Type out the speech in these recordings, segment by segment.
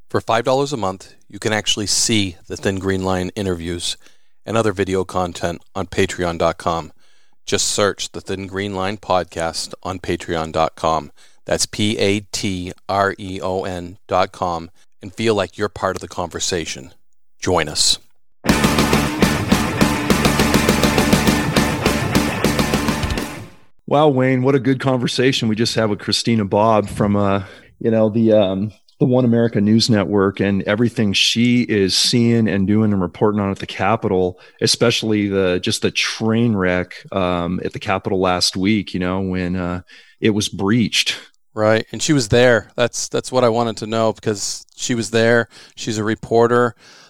For $5 a month, you can actually see the Thin Green Line interviews and other video content on patreon.com. Just search the Thin Green Line podcast on patreon.com. That's patreon.com, and feel like you're part of the conversation. Join us. Wow, Wayne, what a good conversation we just had with Christina Bobb from the One America News Network, and everything she is seeing and doing and reporting on at the Capitol, especially the train wreck at the Capitol last week, when it was breached. Right. And she was there. That's what I wanted to know, because she was there. She's a reporter.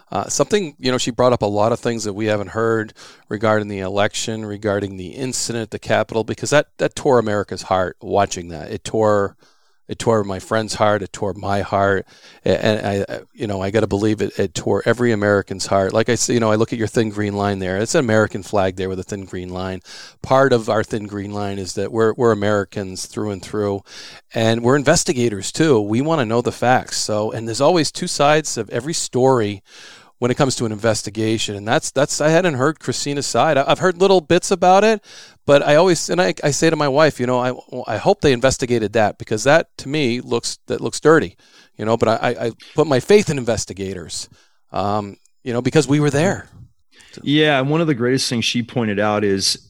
She brought up a lot of things that we haven't heard regarding the election, regarding the incident at the Capitol, because that tore America's heart watching that. It tore my friend's heart. It tore my heart. And I got to believe it tore every American's heart. Like I say, I look at your Thin Green Line there. It's an American flag there with a thin green line. Part of our Thin Green Line is that we're Americans through and through, and we're investigators too. We want to know the facts. So, and there's always two sides of every story when it comes to an investigation. And that's I hadn't heard Christina's side. I've heard little bits about it, but I say to my wife, I hope they investigated that, because that to me looks dirty, but I put my faith in investigators, because we were there. Yeah. And one of the greatest things she pointed out is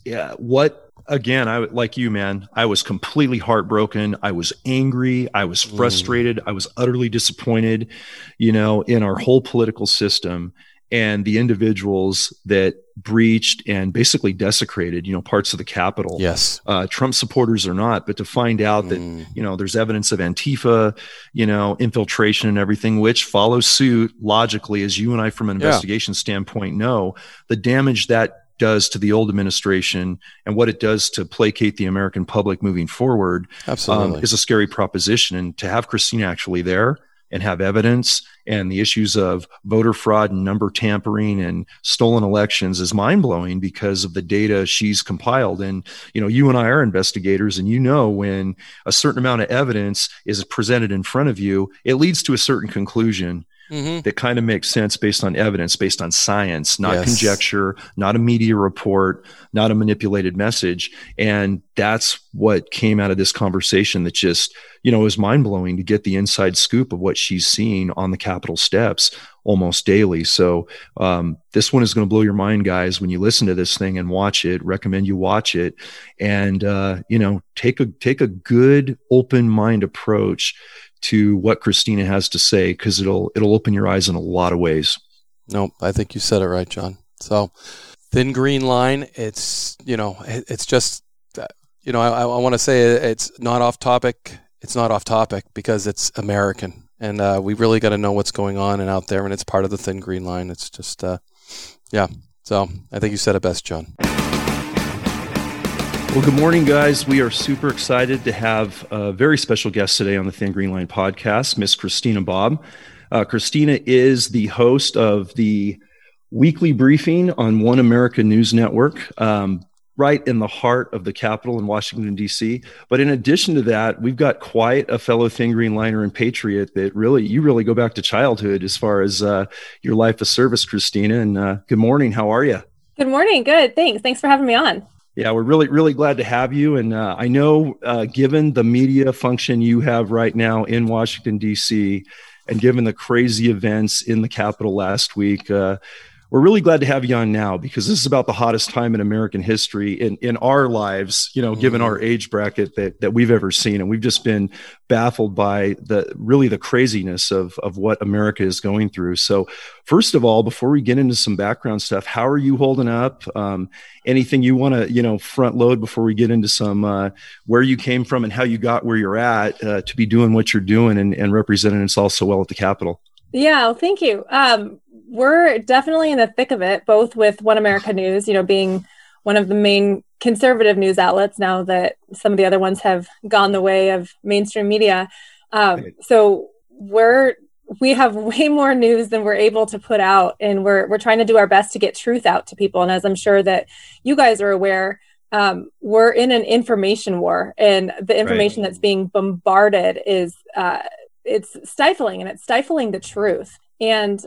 again, I like you, man, I was completely heartbroken. I was angry. I was frustrated. I was utterly disappointed, in our whole political system and the individuals that breached and basically desecrated, parts of the Capitol. Yes. Trump supporters or not, but to find out that, there's evidence of Antifa, infiltration and everything, which follows suit logically, as you and I from an investigation standpoint know, the damage that does to the old administration and what it does to placate the American public moving forward is a scary proposition. And to have Christina actually there and have evidence and the issues of voter fraud and number tampering and stolen elections is mind-blowing because of the data she's compiled. And, you and I are investigators, and when a certain amount of evidence is presented in front of you, it leads to a certain conclusion. Mm-hmm. That kind of makes sense based on evidence, based on science, not conjecture, not a media report, not a manipulated message. And that's what came out of this conversation that just, is mind-blowing to get the inside scoop of what she's seeing on the Capitol steps almost daily. So this one is going to blow your mind, guys, when you listen to this thing and watch it. Recommend you watch it and, take a good open mind approach to what Christina has to say, because it'll open your eyes in a lot of ways. No, I think you said it right, John. So Thin Green Line, it's just, I want to say it's not off topic. It's not off topic because it's American, and we really got to know what's going on and out there, and it's part of the Thin Green Line. It's just, So I think you said it best, John. Well, good morning, guys. We are super excited to have a very special guest today on the Thin Green Line podcast, Miss Christina Bobb. Christina is the host of the weekly briefing on One America News Network, right in the heart of the Capitol in Washington, D.C. But in addition to that, we've got quite a fellow Thin Green Liner and patriot that you really go back to childhood as far as your life of service, Christina. And good morning. How are you? Good morning. Good. Thanks. Thanks for having me on. Yeah, we're really, really glad to have you. And I know given the media function you have right now in Washington, D.C., and given the crazy events in the Capitol last week, we're really glad to have you on now, because this is about the hottest time in American history in our lives, given our age bracket that we've ever seen. And we've just been baffled by the craziness of what America is going through. So first of all, before we get into some background stuff, how are you holding up? Anything you want to, front load before we get into some where you came from and how you got where you're at to be doing what you're doing and representing us all so well at the Capitol? Yeah, well, thank you. We're definitely in the thick of it, both with One America News, being one of the main conservative news outlets now that some of the other ones have gone the way of mainstream media. So we have way more news than we're able to put out, and we're trying to do our best to get truth out to people. And as I'm sure that you guys are aware, we're in an information war, and the information that's being bombarded is it's stifling, and it's stifling the truth. And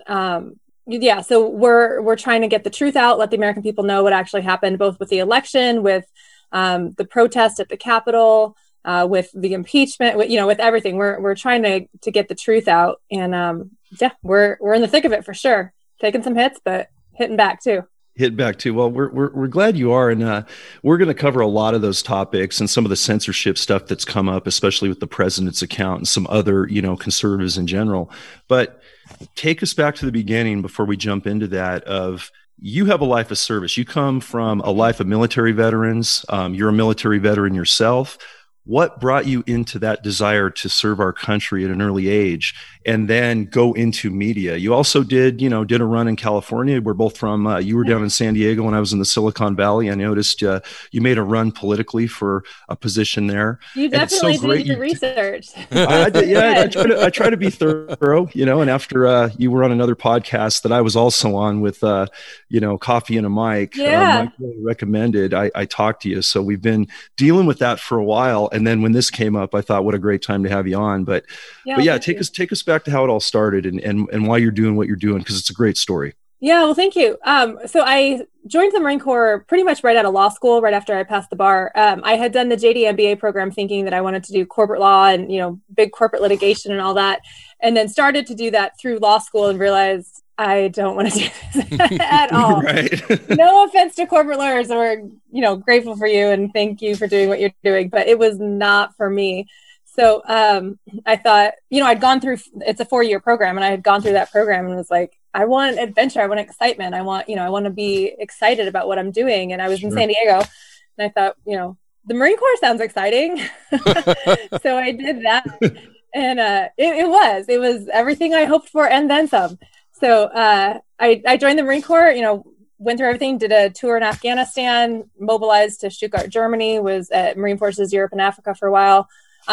so we're trying to get the truth out, let the American people know what actually happened, both with the election, with the protest at the Capitol, with the impeachment, with everything. We're trying to get the truth out, and we're in the thick of it for sure. Taking some hits, but hitting back too. Well, we're glad you are, and we're going to cover a lot of those topics and some of the censorship stuff that's come up, especially with the president's account and some other, conservatives in general. But take us back to the beginning before we jump into that. Of you have a life of service. You come from a life of military veterans. You're a military veteran yourself. What brought you into that desire to serve our country at an early age and then go into media? You also did a run in California. We're both from, you were down in San Diego when I was in the Silicon Valley. I noticed you made a run politically for a position there. You definitely did your research. I did, yeah, I try to be thorough, and after you were on another podcast that I was also on with, Coffee and a Mic, Mike really recommended I talked to you. So we've been dealing with that for a while. And then when this came up, I thought, what a great time to have you on. But take us back to how it all started and why you're doing what you're doing, because it's a great story. Yeah, well, thank you. So I joined the Marine Corps pretty much right out of law school, right after I passed the bar. I had done the JD MBA program thinking that I wanted to do corporate law and, big corporate litigation and all that. And then started to do that through law school and realized I don't want to do this at all. Right. No offense to corporate lawyers. We're, grateful for you and thank you for doing what you're doing, but it was not for me. So I thought, I'd gone through, it's a 4-year program, and I had gone through that program and was like, I want adventure. I want excitement. I want to be excited about what I'm doing. And I was in San Diego, and I thought, the Marine Corps sounds exciting. So I did that. And it was everything I hoped for and then some. So I joined the Marine Corps, went through everything, did a tour in Afghanistan, mobilized to Stuttgart, Germany, was at Marine Forces Europe and Africa for a while.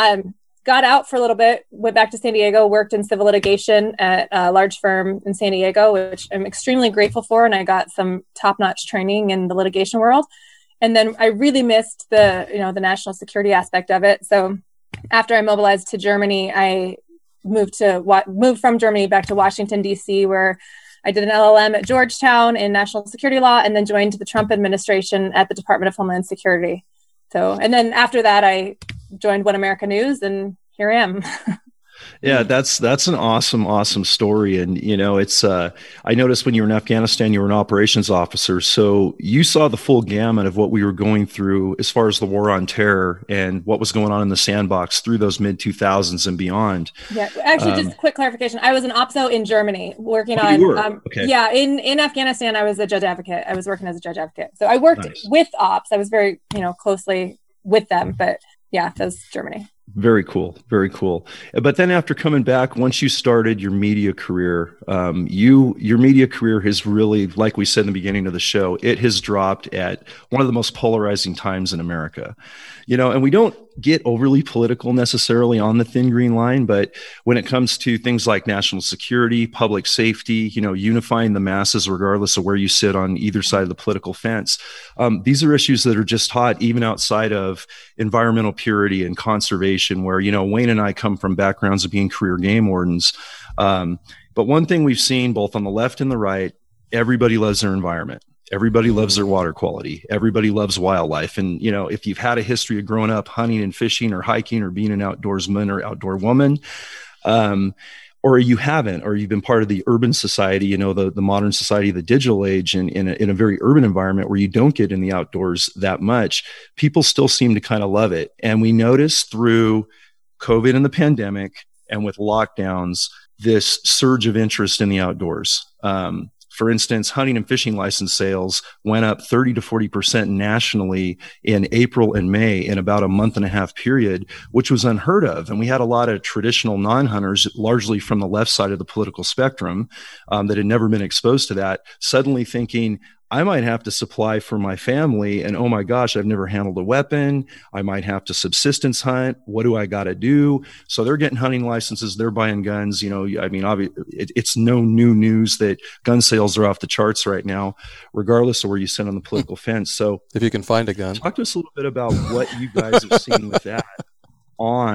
Got out for a little bit, went back to San Diego, worked in civil litigation at a large firm in San Diego, which I'm extremely grateful for. And I got some top-notch training in the litigation world. And then I really missed the national security aspect of it. So after I mobilized to Germany, I moved from Germany back to Washington, D.C., where I did an LLM at Georgetown in national security law, and then joined the Trump administration at the Department of Homeland Security. So, and then after that, I joined One America News, and here I am. Yeah, that's an awesome story. And, it's, I noticed when you were in Afghanistan, you were an operations officer. So you saw the full gamut of what we were going through as far as the war on terror and what was going on in the sandbox through those mid 2000s and beyond. Yeah, actually, just quick clarification. I was an OPSO in Germany working on, okay. Yeah, in Afghanistan, I was a judge advocate. I was working as a judge advocate. So I worked with ops. I was very, closely with them, but yeah, that was Germany. Very cool. Very cool. But then after coming back, once you started your media career, your media career has really, like we said in the beginning of the show, it has dropped at one of the most polarizing times in America. And we don't get overly political necessarily on the thin green line, but when it comes to things like national security, public safety, unifying the masses, regardless of where you sit on either side of the political fence, these are issues that are just hot, even outside of environmental purity and conservation, where, Wayne and I come from backgrounds of being career game wardens. But one thing we've seen both on the left and the right, everybody loves their environment. Everybody loves their water quality. Everybody loves wildlife. And, if you've had a history of growing up hunting and fishing or hiking or being an outdoorsman or outdoor woman, or you haven't, or you've been part of the urban society, the modern society, the digital age, and in a very urban environment where you don't get in the outdoors that much, people still seem to kind of love it. And we noticed through COVID and the pandemic and with lockdowns, this surge of interest in the outdoors. For instance, hunting and fishing license sales went up 30 to 40% nationally in April and May in about a month and a half period, which was unheard of. And we had a lot of traditional non-hunters, largely from the left side of the political spectrum, that had never been exposed to that, suddenly thinking, I might have to supply for my family. And oh my gosh, I've never handled a weapon. I might have to subsistence hunt. What do I got to do? So they're getting hunting licenses. They're buying guns. It's no new news that gun sales are off the charts right now, regardless of where you sit on the political fence. So if you can find a gun, talk to us a little bit about what you guys have seen with that on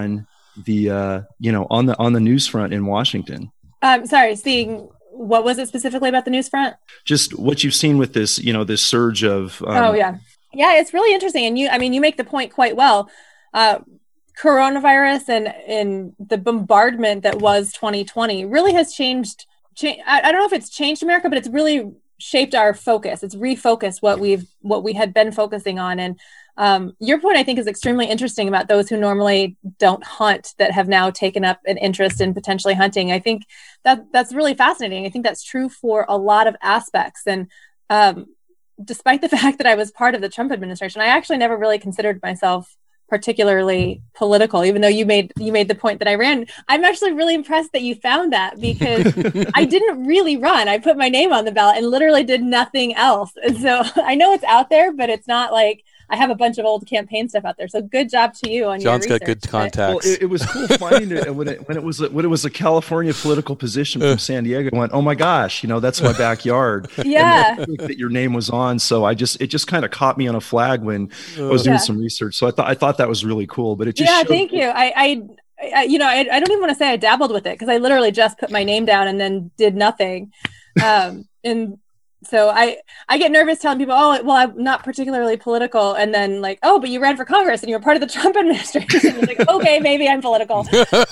the on the news front in Washington. Sorry, seeing what was it specifically about the news front? Just what you've seen with this, this surge of. Yeah, it's really interesting, and you make the point quite well. Coronavirus and the bombardment that was 2020 really has changed. I don't know if it's changed America, but it's really shaped our focus. It's refocused what we had been focusing on. And your point, I think, is extremely interesting about those who normally don't hunt that have now taken up an interest in potentially hunting. I think that's really fascinating. I think that's true for a lot of aspects. And despite the fact that I was part of the Trump administration, I actually never really considered myself particularly political, even though you made the point that I ran. I'm actually really impressed that you found that, because I didn't really run. I put my name on the ballot and literally did nothing else. And so I know it's out there, but it's not like I have a bunch of old campaign stuff out there. So good job to you on John's your research. got good contacts. Well, it was cool finding it when it was a California political position from San Diego. I went, oh my gosh, that's my backyard. Yeah, and that your name was on. So it just kind of caught me on a flag when I was doing some research. So I thought that was really cool. But it just thank you. I don't even want to say I dabbled with it, because I literally just put my name down and then did nothing. And so I get nervous telling people, oh, well, I'm not particularly political. And then like, oh, but you ran for Congress and you were part of the Trump administration. It's like, okay, maybe I'm political.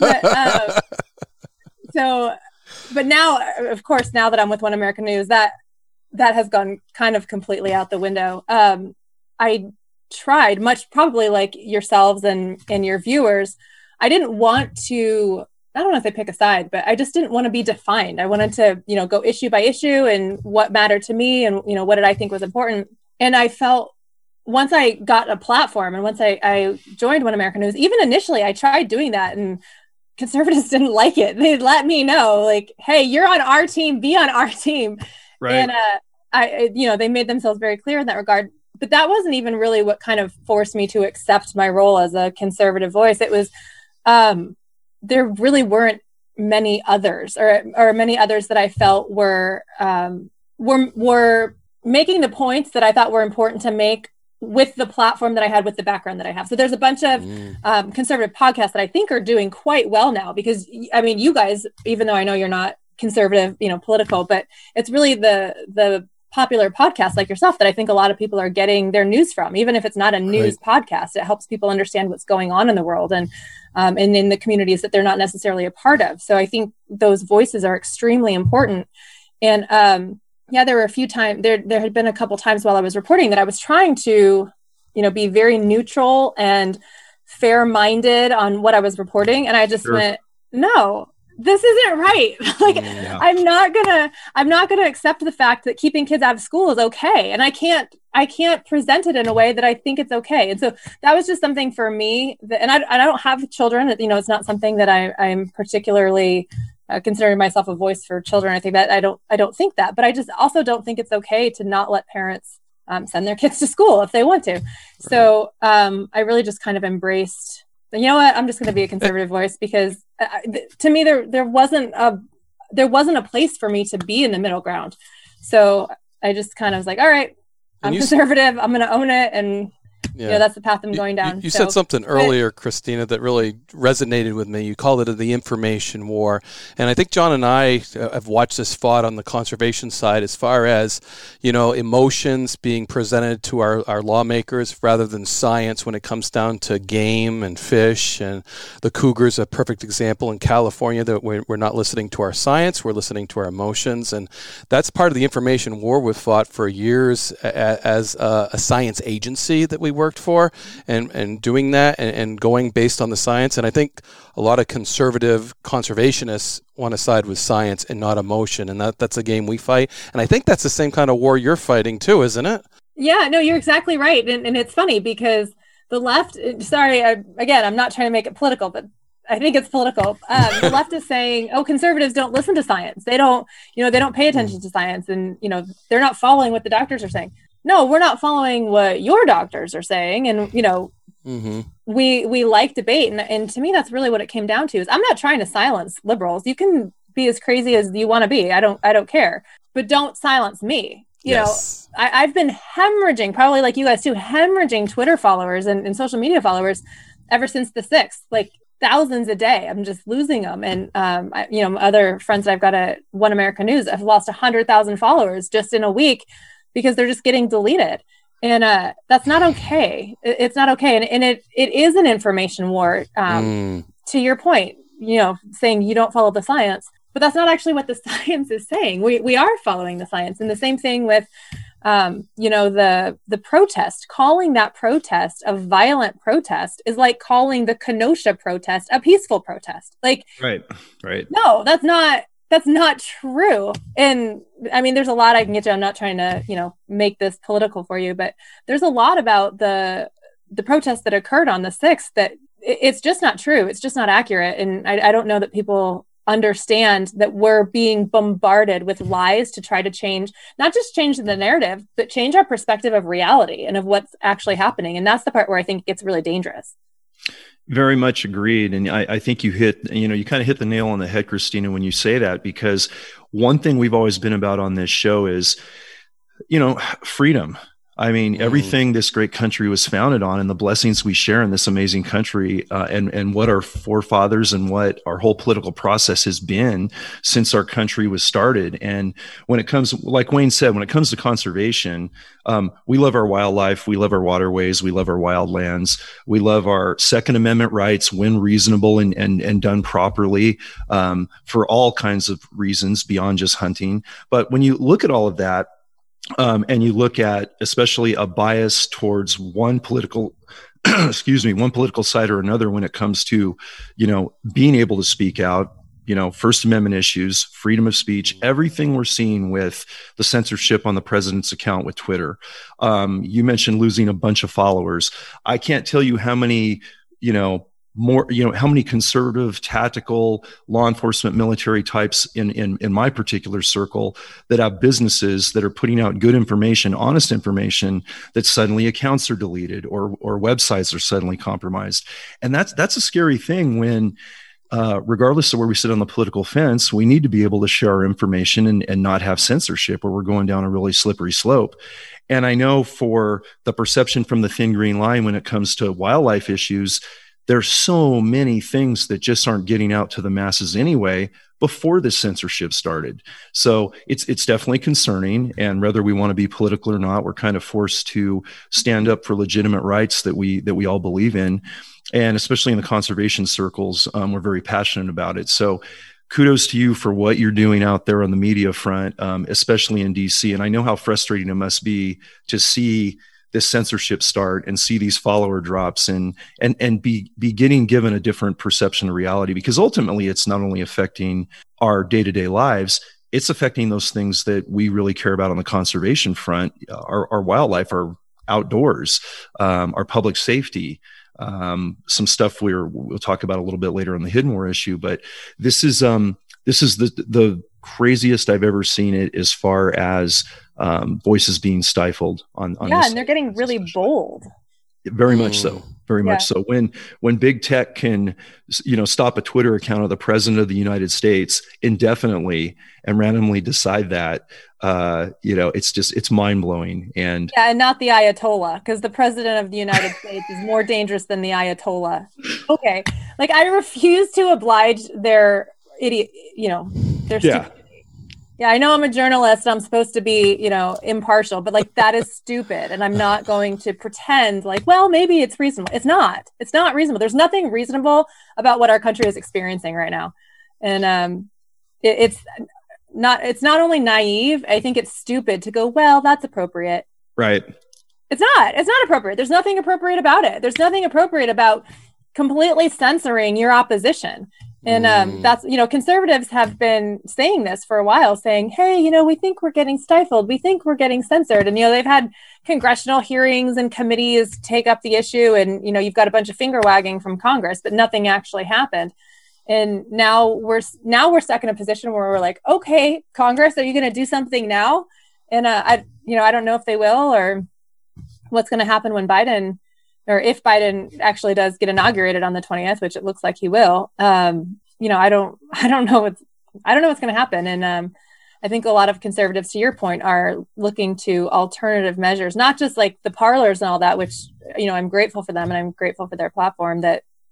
But now, of course, now that I'm with One American News, that has gone kind of completely out the window. I tried, much probably like yourselves and your viewers, I didn't want to, I don't know if they pick a side, but I just didn't want to be defined. I wanted to, go issue by issue and what mattered to me and, what did I think was important. And I felt once I got a platform and once I joined One American News, even initially I tried doing that and conservatives didn't like it. They let me know like, hey, you're on our team, be on our team. Right. And they made themselves very clear in that regard. But that wasn't even really what kind of forced me to accept my role as a conservative voice. It was, there really weren't many others or many others that I felt were making the points that I thought were important to make with the platform that I had, with the background that I have. So there's a bunch of conservative podcasts that I think are doing quite well now, because you guys, even though I know you're not conservative, political, but it's really the popular podcasts like yourself that I think a lot of people are getting their news from. Even if it's not a news podcast, it helps people understand what's going on in the world and in the communities that they're not necessarily a part of. So I think those voices are extremely important. And there were a few times, there had been a couple times while I was reporting that I was trying to, be very neutral and fair-minded on what I was reporting. And I just went, no, this isn't right. I'm not gonna accept the fact that keeping kids out of school is okay. And I can't present it in a way that I think it's okay. And so that was just something for me and I don't have children. It's not something that I'm particularly considering myself a voice for children. I think that I don't think that, but I just also don't think it's okay to not let parents send their kids to school if they want to. Right. So I really just kind of embraced, you know what, I'm just going to be a conservative voice, because to me, there wasn't a place for me to be in the middle ground. So I just kind of was like, all right, I'm conservative. I'm going to own it. And that's the path I'm going down. You said something earlier, Christina, that really resonated with me. You called it the information war. And I think John and I have watched this fought on the conservation side as far as, emotions being presented to our lawmakers rather than science when it comes down to game and fish. And the cougar's a perfect example in California, that we're not listening to our science, we're listening to our emotions. And that's part of the information war we've fought for years as a science agency that we worked for, and doing that and going based on the science. And I think a lot of conservative conservationists want to side with science and not emotion, and that's a game we fight. And I think that's the same kind of war you're fighting too, isn't it? Yeah, no, you're exactly right. And it's funny because the left, I'm not trying to make it political, but I think it's political. The left is saying, oh, conservatives don't listen to science. They don't pay attention to science, and, they're not following what the doctors are saying. No, we're not following what your doctors are saying. And, we like debate. And to me, that's really what it came down to. Is I'm not trying to silence liberals. You can be as crazy as you want to be. I don't care, but don't silence me. I've been hemorrhaging, probably like you guys too, hemorrhaging Twitter followers and social media followers ever since the 6th. Like, thousands a day. I'm just losing them. And, other friends that I've got at One America News have lost 100,000 followers just in a week because they're just getting deleted. And that's not okay. It's not okay. And it is an information war, to your point, saying you don't follow the science. But that's not actually what the science is saying. We are following the science. And the same thing with, the protest. Calling that protest a violent protest is like calling the Kenosha protest a peaceful protest. Like, right. No, that's not true. And I mean, there's a lot I can get to. I'm not trying to, make this political for you, but there's a lot about the protests that occurred on the 6th that it's just not true. It's just not accurate. And I don't know that people understand that we're being bombarded with lies to try to change, not just change the narrative, but change our perspective of reality and of what's actually happening. And that's the part where I think it gets really dangerous. Very much agreed. And I think you kind of hit the nail on the head, Christina, when you say that, because one thing we've always been about on this show is, freedom. I mean, everything this great country was founded on and the blessings we share in this amazing country, and what our forefathers and what our whole political process has been since our country was started. And when it comes, like Wayne said, when it comes to conservation, we love our wildlife, we love our waterways, we love our wildlands, we love our Second Amendment rights when reasonable and done properly, for all kinds of reasons beyond just hunting. But when you look at all of that, and you look at especially a bias towards one political, one political side or another when it comes to, being able to speak out, First Amendment issues, freedom of speech, everything we're seeing with the censorship on the president's account with Twitter. You mentioned losing a bunch of followers. I can't tell you how many, how many conservative, tactical, law enforcement, military types in my particular circle that have businesses that are putting out good information, honest information, that suddenly accounts are deleted or websites are suddenly compromised. And that's a scary thing when, regardless of where we sit on the political fence, we need to be able to share our information and not have censorship, or we're going down a really slippery slope. And I know for the perception from the thin green line when it comes to wildlife issues, there's so many things that just aren't getting out to the masses anyway before the censorship started. So it's definitely concerning. And whether we want to be political or not, we're kind of forced to stand up for legitimate rights that we all believe in. And especially in the conservation circles, we're very passionate about it. So kudos to you for what you're doing out there on the media front, especially in DC. And I know how frustrating it must be to see this censorship start and see these follower drops and be getting given a different perception of reality, because ultimately it's not only affecting our day-to-day lives, it's affecting those things that we really care about on the conservation front, our wildlife, our outdoors, our public safety, some stuff we'll talk about a little bit later on the Hidden War issue. But this is the craziest I've ever seen it as far as voices being stifled on yeah, and they're getting really bold. Very much so. Very much so. When big tech can, stop a Twitter account of the president of the United States indefinitely and randomly decide that, it's mind blowing. And not the Ayatollah, because the president of the United States is more dangerous than the Ayatollah. Okay. Like, I refuse to oblige their idiot, their stupidity. Yeah, I know I'm a journalist. I'm supposed to be, impartial, but that is stupid. And I'm not going to pretend maybe it's reasonable. It's not. It's not reasonable. There's nothing reasonable about what our country is experiencing right now. And it's not only naive, I think it's stupid to go, well, that's appropriate. Right. It's not appropriate. There's nothing appropriate about it. There's nothing appropriate about completely censoring your opposition. And that's, conservatives have been saying this for a while, saying, hey, we think we're getting stifled. We think we're getting censored. And, they've had congressional hearings and committees take up the issue. And, you've got a bunch of finger wagging from Congress, but nothing actually happened. And now we're stuck in a position where we're like, okay, Congress, are you going to do something now? And I don't know if they will, or what's going to happen when Biden, or if Biden actually does get inaugurated on the 20th, which it looks like he will. I don't know what's going to happen. And I think a lot of conservatives, to your point, are looking to alternative measures, not just like the parlors and all that, which, I'm grateful for them and I'm grateful for their platform that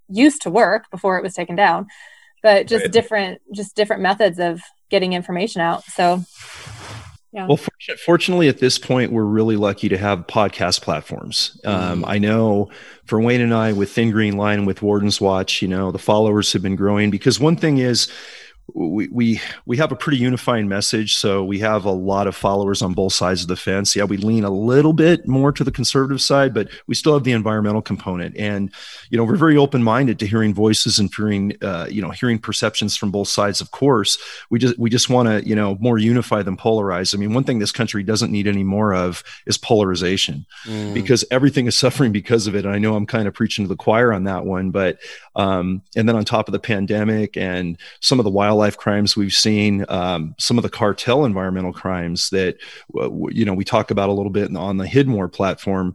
used to work before it was taken down, but just different methods of getting information out. So, yeah. Well, fortunately, at this point, we're really lucky to have podcast platforms. I know for Wayne and I with Thin Green Line and with Warden's Watch, the followers have been growing, because one thing is, we have a pretty unifying message. So we have a lot of followers on both sides of the fence. Yeah, we lean a little bit more to the conservative side, but we still have the environmental component. And, we're very open-minded to hearing voices and hearing perceptions from both sides. Of course, we just want to, more unify than polarize. I mean, one thing this country doesn't need any more of is polarization, because everything is suffering because of it. And I know I'm kind of preaching to the choir on that one, but, and then on top of the pandemic and some of the wildlife crimes we've seen, some of the cartel environmental crimes that, we talk about a little bit on the Hidmore platform.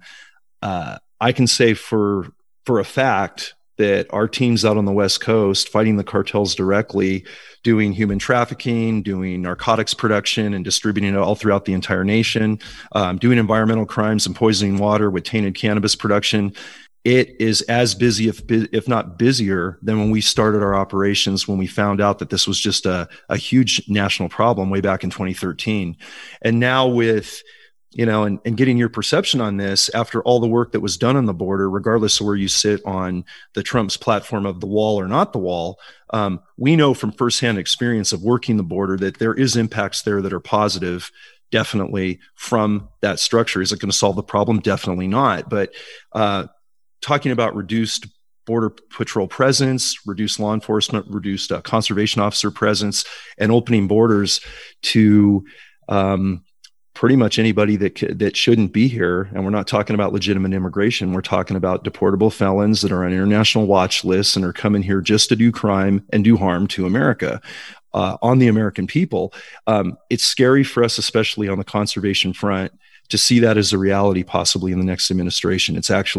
I can say for a fact that our teams out on the West Coast fighting the cartels directly, doing human trafficking, doing narcotics production and distributing it all throughout the entire nation, doing environmental crimes and poisoning water with tainted cannabis production. It is as busy, if not busier, than when we started our operations, when we found out that this was just a huge national problem way back in 2013. And now with, and getting your perception on this after all the work that was done on the border, regardless of where you sit on the Trump's platform of the wall or not the wall, we know from firsthand experience of working the border that there is impacts there that are positive, definitely, from that structure. Is it going to solve the problem? Definitely not. But, talking about reduced Border Patrol presence, reduced law enforcement, reduced conservation officer presence, and opening borders to pretty much anybody that shouldn't be here. And we're not talking about legitimate immigration. We're talking about deportable felons that are on international watch lists and are coming here just to do crime and do harm to America. On the American people. It's scary for us, especially on the conservation front, to see that as a reality possibly in the next administration.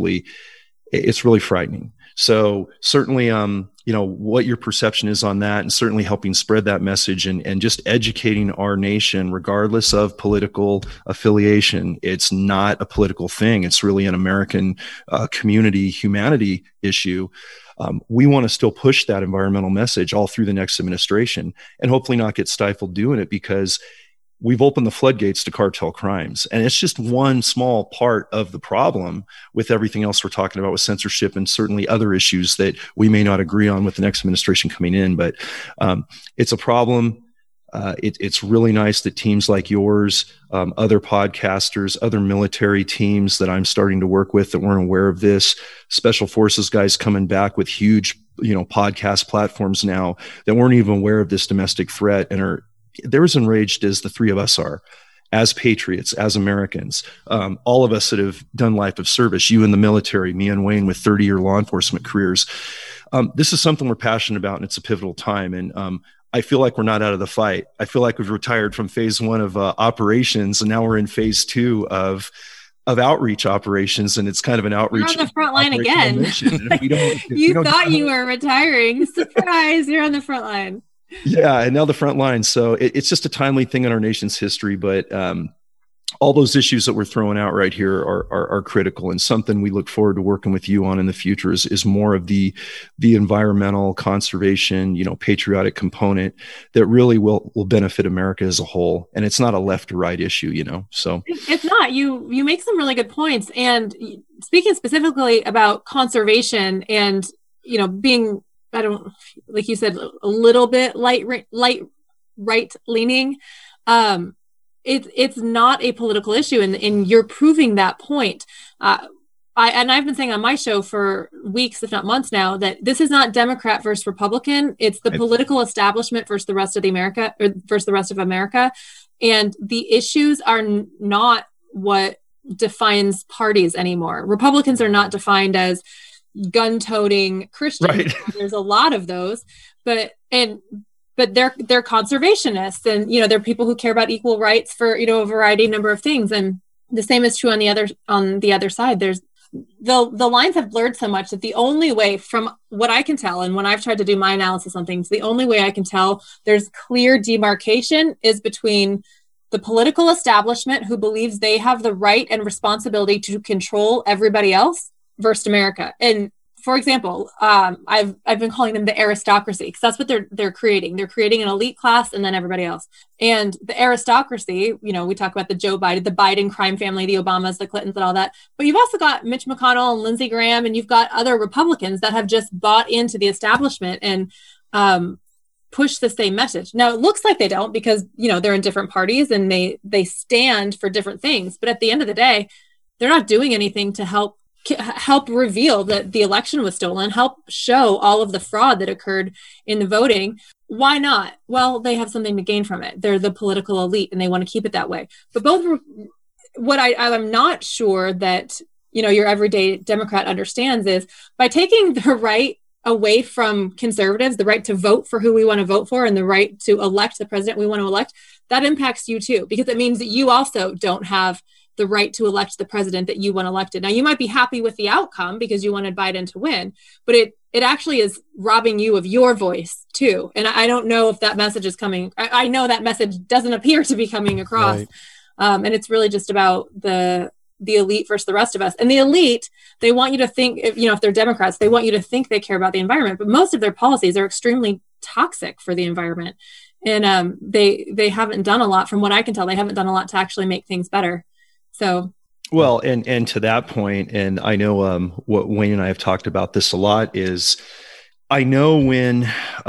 It's really frightening. So certainly, what your perception is on that, and certainly helping spread that message and just educating our nation, regardless of political affiliation. It's not a political thing. It's really an American community, humanity issue. We want to still push that environmental message all through the next administration and hopefully not get stifled doing it, because we've opened the floodgates to cartel crimes. And it's just one small part of the problem with everything else we're talking about with censorship and certainly other issues that we may not agree on with the next administration coming in. But it's a problem. It's really nice that teams like yours, other podcasters, other military teams that I'm starting to work with that weren't aware of this, special forces guys coming back with huge, podcast platforms now that weren't even aware of this domestic threat and they're as enraged as the three of us are, as patriots, as Americans, all of us that have done life of service, you in the military, me and Wayne with 30-year law enforcement careers. This is something we're passionate about, and it's a pivotal time. And I feel like we're not out of the fight. I feel like we've retired from phase one of operations, and now we're in phase two of outreach operations, and it's kind of an outreach. You're on the front line again. You thought you were retiring. Surprise, you're on the front line. Yeah, and now the front line. So it's just a timely thing in our nation's history, but all those issues that we're throwing out right here are critical, and something we look forward to working with you on in the future is more of the environmental conservation, patriotic component that really will benefit America as a whole. And it's not a left or right issue, so. It's not. You make some really good points. And speaking specifically about conservation and, being, I don't, like you said, a little bit light right leaning. It's not a political issue, and you're proving that point. I've been saying on my show for weeks, if not months now, that this is not Democrat versus Republican. It's the political establishment versus the rest of America, and the issues are not what defines parties anymore. Republicans are not defined as gun-toting Christians. Right. There's a lot of those, but they're conservationists, and they're people who care about equal rights for a variety number of things. And the same is true on the other side. There's the lines have blurred so much that the only way, from what I can tell, and when I've tried to do my analysis on things, the only way I can tell there's clear demarcation is between the political establishment, who believes they have the right and responsibility to control everybody else, versus America. And for example, I've been calling them the aristocracy, because that's what they're creating. They're creating an elite class and then everybody else. And the aristocracy, you know, we talk about the Biden crime family, the Obamas, the Clintons, and all that. But you've also got Mitch McConnell and Lindsey Graham, and you've got other Republicans that have just bought into the establishment and push the same message. Now, it looks like they don't, because, you know, they're in different parties and they stand for different things. But at the end of the day, they're not doing anything to help reveal that the election was stolen, help show all of the fraud that occurred in the voting. Why not? Well, they have something to gain from it. They're the political elite and they want to keep it that way. But what I'm not sure that, you know, your everyday Democrat understands is, by taking the right away from conservatives, the right to vote for who we want to vote for and the right to elect the president we want to elect, that impacts you too, because it means that you also don't have the right to elect the president that you want elected. Now, you might be happy with the outcome because you wanted Biden to win, but it actually is robbing you of your voice too. And I don't know if that message is coming. I know that message doesn't appear to be coming across. Right. And it's really just about the elite versus the rest of us. And the elite, they want you to think, if they're Democrats, they want you to think they care about the environment, but most of their policies are extremely toxic for the environment. And they haven't done a lot, from what I can tell, they haven't done a lot to actually make things better. So, well, and to that point, and I know what Wayne and I have talked about this a lot, is I know when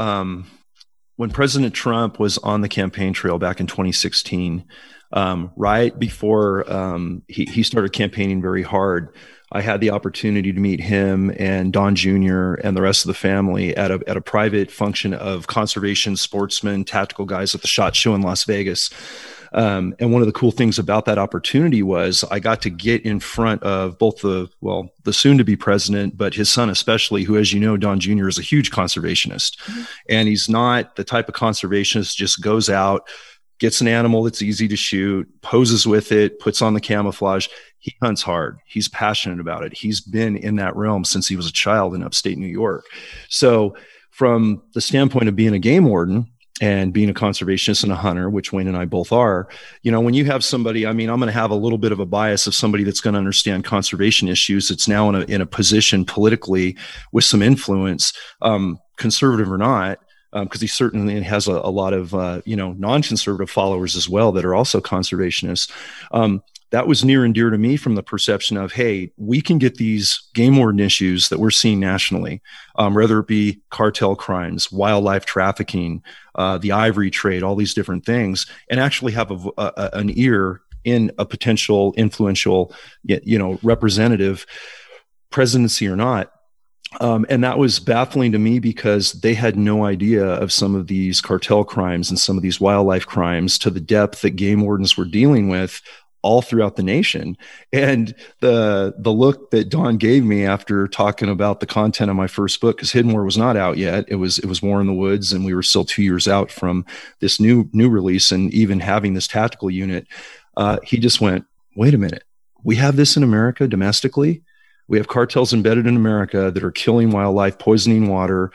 President Trump was on the campaign trail back in 2016, right before he started campaigning very hard, I had the opportunity to meet him and Don Jr. and the rest of the family at a private function of conservation sportsmen, tactical guys at the SHOT Show in Las Vegas. And one of the cool things about that opportunity was I got to get in front of both the soon-to-be president, but his son especially, who, as you know, Don Jr. is a huge conservationist. Mm-hmm. And he's not the type of conservationist just goes out, gets an animal that's easy to shoot, poses with it, puts on the camouflage. He hunts hard. He's passionate about it. He's been in that realm since he was a child in upstate New York. So from the standpoint of being a game warden and being a conservationist and a hunter, which Wayne and I both are, you know, when you have somebody, I mean, I'm going to have a little bit of a bias of somebody that's going to understand conservation issues. It's now in a position politically with some influence, conservative or not, because he certainly has a lot of, non-conservative followers as well that are also conservationists. That was near and dear to me from the perception of, hey, we can get these game warden issues that we're seeing nationally, whether it be cartel crimes, wildlife trafficking, the ivory trade, all these different things, and actually have an ear in a potential influential, representative, presidency or not. And that was baffling to me because they had no idea of some of these cartel crimes and some of these wildlife crimes to the depth that game wardens were dealing with all throughout the nation. And the look that Don gave me after talking about the content of my first book, because Hidden War was not out yet. It was War in the Woods, and we were still 2 years out from this new release and even having this tactical unit. He just went, wait a minute, we have this in America domestically? We have cartels embedded in America that are killing wildlife, poisoning water,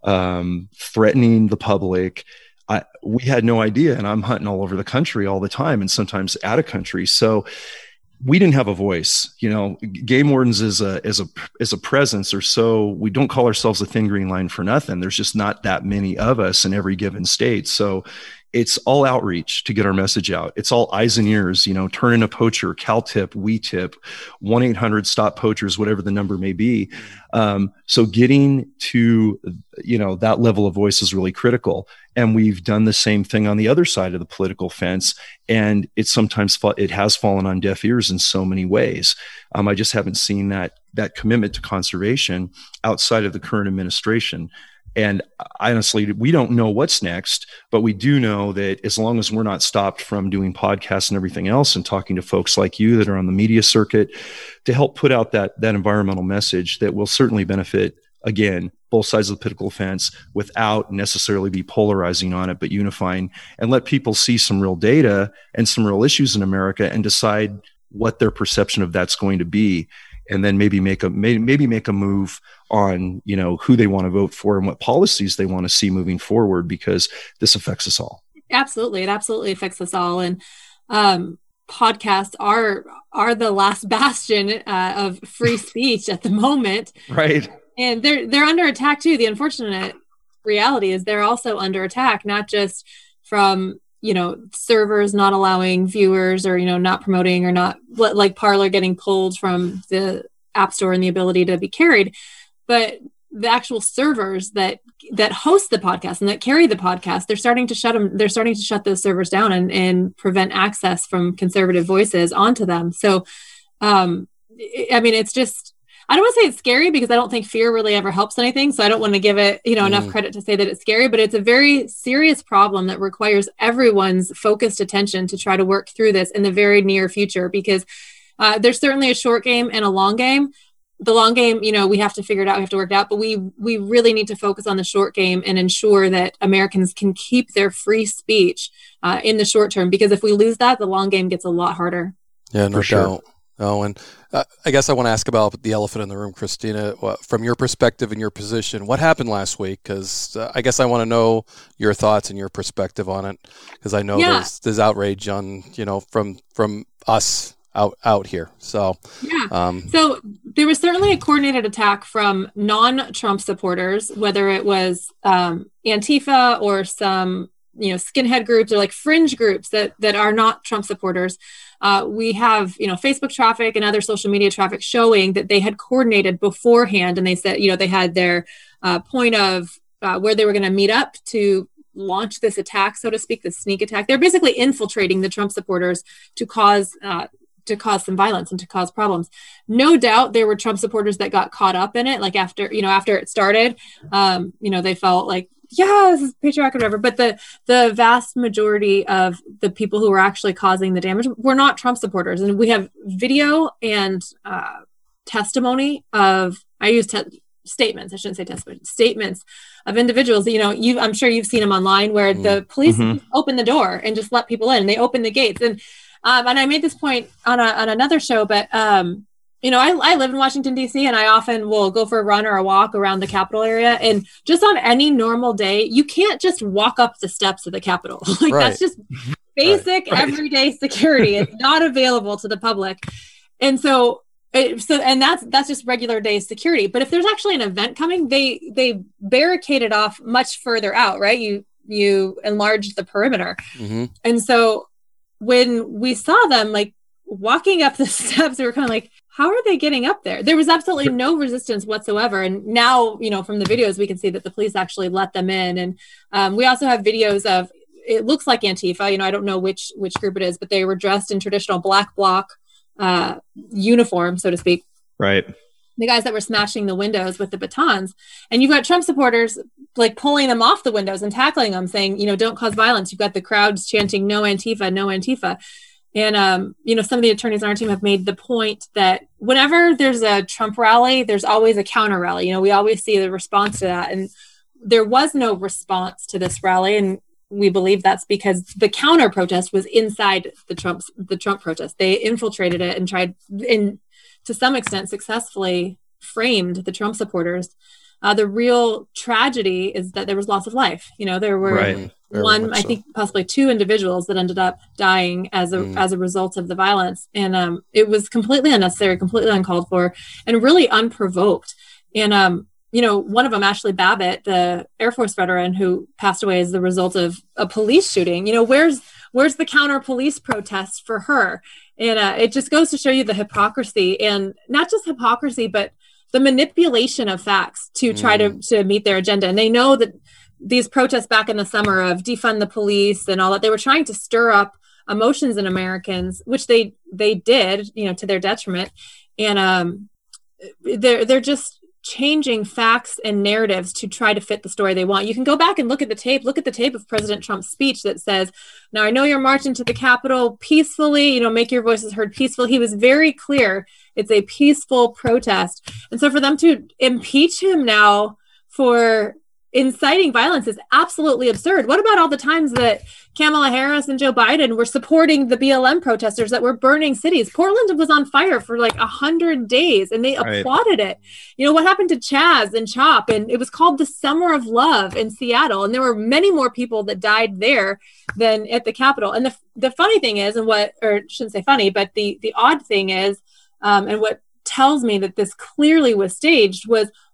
threatening the public. We had no idea, and I'm hunting all over the country all the time and sometimes out of country. So we didn't have a voice. You know, game wardens as a presence, or so. We don't call ourselves a thin green line for nothing. There's just not that many of us in every given state. So it's all outreach to get our message out. It's all eyes and ears, turn in a poacher, CalTip, WeTip, 1-800-STOP poachers, whatever the number may be. So getting to, that level of voice is really critical. And we've done the same thing on the other side of the political fence. And it has fallen on deaf ears in so many ways. I just haven't seen that commitment to conservation outside of the current administration. And honestly, we don't know what's next, but we do know that as long as we're not stopped from doing podcasts and everything else and talking to folks like you that are on the media circuit to help put out that environmental message that will certainly benefit, again, both sides of the political fence without necessarily be polarizing on it, but unifying, and let people see some real data and some real issues in America and decide what their perception of that's going to be. And then maybe make a move on, who they want to vote for and what policies they want to see moving forward, because this affects us all. Absolutely. It absolutely affects us all. And podcasts are the last bastion of free speech at the moment. Right. And they're under attack too. The unfortunate reality is they're also under attack, not just from, servers not allowing viewers or, not promoting, or not, like Parler getting pulled from the App Store and the ability to be carried, but the actual servers that host the podcast and that carry the podcast, they're starting to shut them. They're starting to shut those servers down and prevent access from conservative voices onto them. So, it's just, I don't want to say it's scary, because I don't think fear really ever helps anything. So I don't want to give it, enough credit to say that it's scary, but it's a very serious problem that requires everyone's focused attention to try to work through this in the very near future, because there's certainly a short game and a long game. The long game, we have to figure it out, we have to work it out, but we really need to focus on the short game and ensure that Americans can keep their free speech in the short term, because if we lose that, the long game gets a lot harder. Yeah, no doubt. Oh, and I guess I want to ask about the elephant in the room, Christina. From your perspective and your position, what happened last week? Because I guess I want to know your thoughts and your perspective on it, because I know there's outrage on, from us out here. So so there was certainly a coordinated attack from non-Trump supporters, whether it was Antifa or some skinhead groups or like fringe groups that are not Trump supporters. We have, Facebook traffic and other social media traffic showing that they had coordinated beforehand, and they said, they had their point of where they were going to meet up to launch this attack, so to speak, the sneak attack. They're basically infiltrating the Trump supporters to cause some violence and to cause problems. No doubt there were Trump supporters that got caught up in it. Like after it started, they felt like, this is patriotic or whatever. But the vast majority of the people who were actually causing the damage were not Trump supporters. And we have video and testimony of, statements. I shouldn't say testimony, statements of individuals. I'm sure you've seen them online where the police open the door and just let people in. They open the gates. And I made this point on another show, but I live in Washington, D.C., and I often will go for a run or a walk around the Capitol area. And just on any normal day, you can't just walk up the steps of the Capitol. That's just basic everyday security. It's not available to the public. And and that's just regular day security. But if there's actually an event coming, they barricade it off much further out, right? You enlarge the perimeter. Mm-hmm. And so when we saw them walking up the steps, we were kind of like, how are they getting up there? There was absolutely no resistance whatsoever. And now, from the videos, we can see that the police actually let them in. And we also have videos of, it looks like Antifa, I don't know which group it is, but they were dressed in traditional black bloc uniform, so to speak. Right. The guys that were smashing the windows with the batons. And you've got Trump supporters pulling them off the windows and tackling them, saying, don't cause violence. You've got the crowds chanting, no Antifa, no Antifa. And, some of the attorneys on our team have made the point that whenever there's a Trump rally, there's always a counter rally. We always see the response to that. And there was no response to this rally. And we believe that's because the counter protest was inside the Trump protest. They infiltrated it and tried, to some extent, successfully framed the Trump supporters. The real tragedy is that there was loss of life. There were I think possibly two individuals that ended up dying as a result of the violence. And it was completely unnecessary, completely uncalled for, and really unprovoked. And, one of them, Ashley Babbitt, the Air Force veteran who passed away as the result of a police shooting, where's the counter police protest for her? And it just goes to show you the hypocrisy, and not just hypocrisy, but the manipulation of facts to try to meet their agenda. And they know that these protests back in the summer of defund the police and all that, they were trying to stir up emotions in Americans, which they did, to their detriment. And they're just changing facts and narratives to try to fit the story they want. You can go back and look at the tape of President Trump's speech that says, now I know you're marching to the Capitol peacefully, make your voices heard peacefully. He was very clear. It's a peaceful protest. And so for them to impeach him now for inciting violence is absolutely absurd. What about all the times that Kamala Harris and Joe Biden were supporting the BLM protesters that were burning cities? Portland was on fire for 100 days and they applauded it. What happened to Chaz and Chop? And it was called the Summer of Love in Seattle. And there were many more people that died there than at the Capitol. And the funny thing is, or shouldn't say funny, but the odd thing is, and what tells me that this clearly was staged was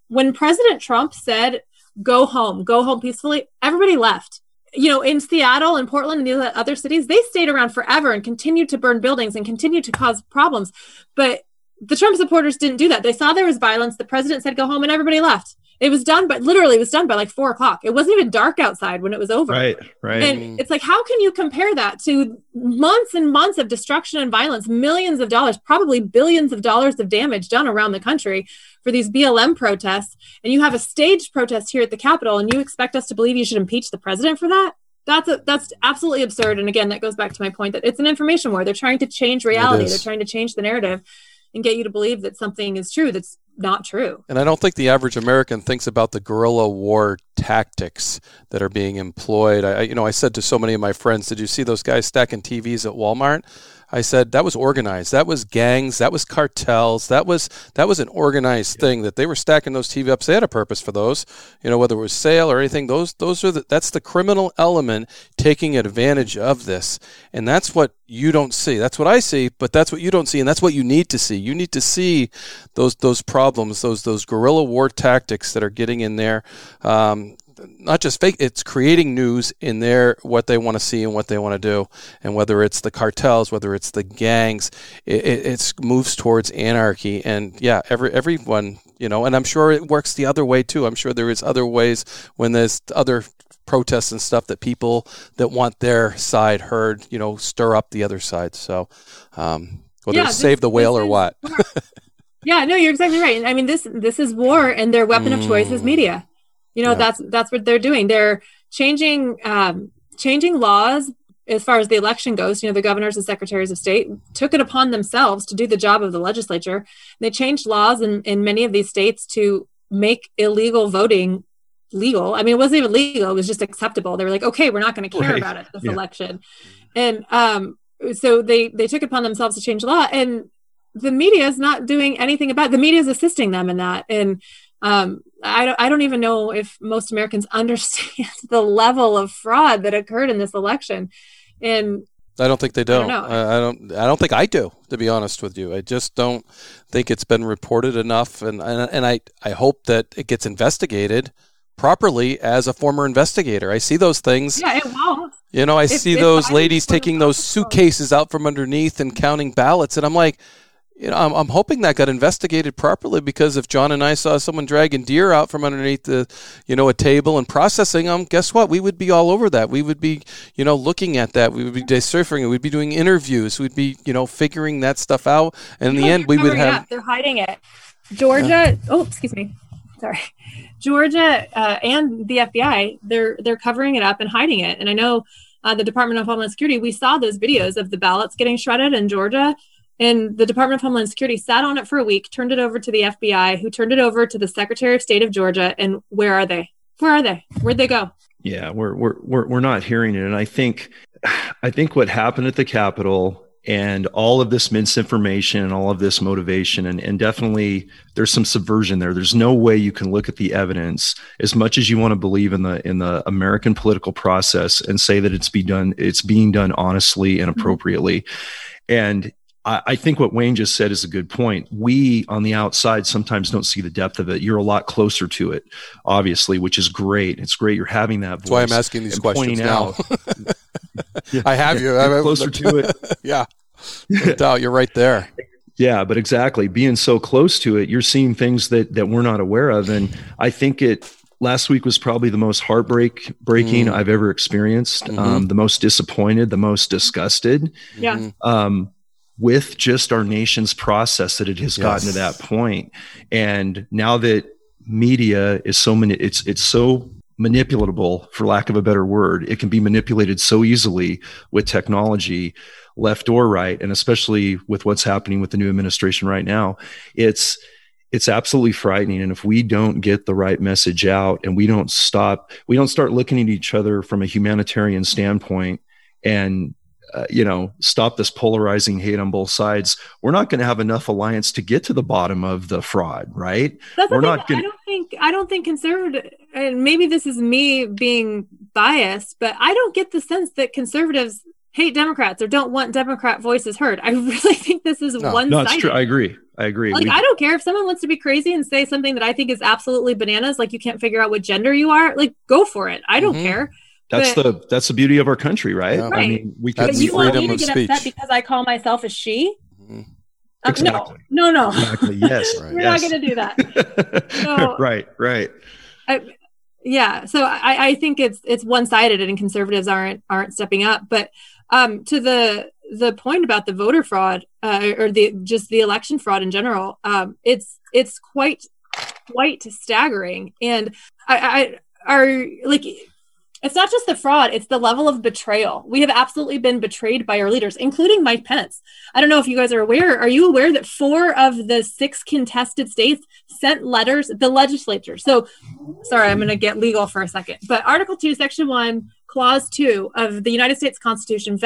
when President Trump said, go home peacefully, everybody left. In Seattle and Portland and the other cities, they stayed around forever and continued to burn buildings and continued to cause problems. But the Trump supporters didn't do that. They saw there was violence. The president said, go home, and everybody left. It was done, but literally it was done by like 4:00. It wasn't even dark outside when it was over. Right. And it's like, how can you compare that to months and months of destruction and violence, millions of dollars, probably billions of dollars of damage done around the country for these BLM protests? And you have a staged protest here at the Capitol, and you expect us to believe you should impeach the president for that? That's absolutely absurd. And again, that goes back to my point that it's an information war. They're trying to change reality. They're trying to change the narrative and get you to believe that something is true that's not true. And I don't think the average American thinks about the guerrilla war tactics that are being employed. I said to so many of my friends, did you see those guys stacking TVs at Walmart? I said that was organized. That was gangs. That was cartels. That was an organized thing that they were stacking those TV ups. They had a purpose for those, whether it was sale or anything. That's the criminal element taking advantage of this, and that's what you don't see. That's what I see, but that's what you don't see, and that's what you need to see. You need to see those problems, those guerrilla war tactics that are getting in there. Not just fake, it's creating news in there, what they want to see and what they want to do. And whether it's the cartels, whether it's the gangs, it moves towards anarchy. And yeah, everyone, and I'm sure it works the other way too. I'm sure there is other ways when there's other protests and stuff that people that want their side heard, stir up the other side. So whether it's save the whale or what. Yeah, no, you're exactly right. I mean, this is war, and their weapon of choice is media. That's what they're doing. They're changing laws as far as the election goes. The governors and secretaries of state took it upon themselves to do the job of the legislature. They changed laws in many of these states to make illegal voting legal. I mean, it wasn't even legal. It was just acceptable. They were like, okay, we're not going to care about it this election. And so they took it upon themselves to change the law. And the media is not doing anything about it. The media is assisting them in that. And I don't even know if most Americans understand the level of fraud that occurred in this election. And I don't think they do. I don't think I do, to be honest with you. I just don't think it's been reported enough. And I hope that it gets investigated properly as a former investigator. I see those things. Yeah, it won't. I see those ladies taking those suitcases out from underneath and counting ballots. And I'm like, I'm hoping that got investigated properly, because if John and I saw someone dragging deer out from underneath a table and processing them, guess what? We would be all over that. We would be, looking at that. We would be deciphering it. We'd be doing interviews. We'd be, figuring that stuff out. And in the end, we would have. They're hiding it. Georgia. Oh, excuse me. Sorry. Georgia and the FBI. They're covering it up and hiding it. And I know the Department of Homeland Security. We saw those videos of the ballots getting shredded in Georgia. And the Department of Homeland Security sat on it for a week, turned it over to the FBI, who turned it over to the Secretary of State of Georgia. And where are they? Where'd they go? Yeah, we're not hearing it. And I think what happened at the Capitol and all of this misinformation and all of this motivation, and definitely there's some subversion there. There's no way you can look at the evidence, as much as you want to believe in the American political process, and say that it's being done honestly and appropriately. And I think what Wayne just said is a good point. We on the outside sometimes don't see the depth of it. You're a lot closer to it, obviously, which is great. It's great you're having that voice. That's why I'm asking these questions now. I have you. I'm closer to it. Yeah. No doubt. You're right there. Yeah, but exactly. Being so close to it, you're seeing things that we're not aware of. And I think last week was probably the most heartbreaking I've ever experienced. The most disappointed, the most disgusted. Yeah. With just our nation's process that it has gotten to that point. And now that media is it's so manipulatable, for lack of a better word, it can be manipulated so easily with technology, left or right. And especially with what's happening with the new administration right now, it's absolutely frightening. And if we don't get the right message out, and we don't start looking at each other from a humanitarian standpoint and stop this polarizing hate on both sides, we're not going to have enough alliance to get to the bottom of the fraud, right? We're not going. I don't think conservative, and maybe this is me being biased, but I don't get the sense that conservatives hate Democrats or don't want Democrat voices heard. I really think this is one-sided. No, it's true. I agree. Like, I don't care if someone wants to be crazy and say something that I think is absolutely bananas, like you can't figure out what gender you are, like go for it. I don't care. That's the beauty of our country, right? Right. I mean, we can. can. But you want me to get upset because I call myself a she? Exactly. No. Exactly. Yes. We're not going to do that. So, right. So I think it's one-sided, and conservatives aren't stepping up. But to the point about the voter fraud or the election fraud in general, it's quite staggering, and I are like. It's not just the fraud, it's the level of betrayal. We have absolutely been betrayed by our leaders, including Mike Pence. I don't know if you guys are aware. Are you aware that 4 of the 6 contested states sent letters, the legislature? So, sorry, I'm going to get legal for a second. But Article 2, Section 1, Clause 2 of the United States Constitution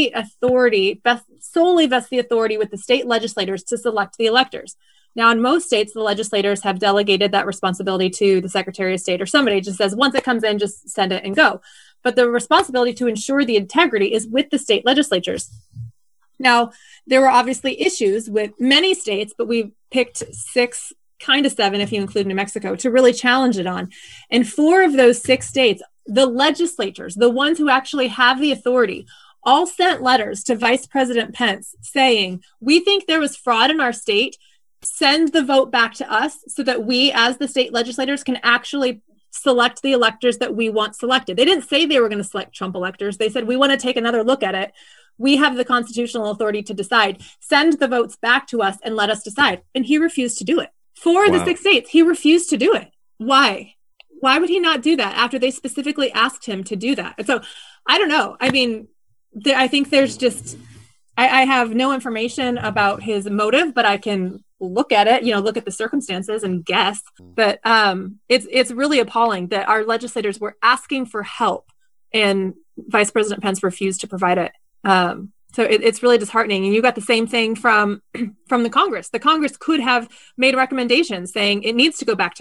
solely vests the authority with the state legislators to select the electors. Now, in most states, the legislators have delegated that responsibility to the Secretary of State or somebody. Just says, once it comes in, just send it and go. But the responsibility to ensure the integrity is with the state legislatures. Now, there were obviously issues with many states, but we picked 6, kind of 7 if you include New Mexico, to really challenge it on. And 4 of those 6 states, the legislatures, the ones who actually have the authority, all sent letters to Vice President Pence saying, we think there was fraud in our state. Send the vote back to us so that we, as the state legislators, can actually select the electors that we want selected. They didn't say they were going to select Trump electors. They said, we want to take another look at it. We have the constitutional authority to decide. Send the votes back to us and let us decide. And he refused to do it. 4 of the 6 states, he refused to do it. Why? Why would he not do that after they specifically asked him to do that? And so I don't know. I mean, I think there's just, I have no information about his motive, but I can look at it, look at the circumstances and guess. But it's really appalling that our legislators were asking for help and Vice President Pence refused to provide it. So it's really disheartening. And you got the same thing from the Congress. The Congress could have made recommendations saying it needs to go back to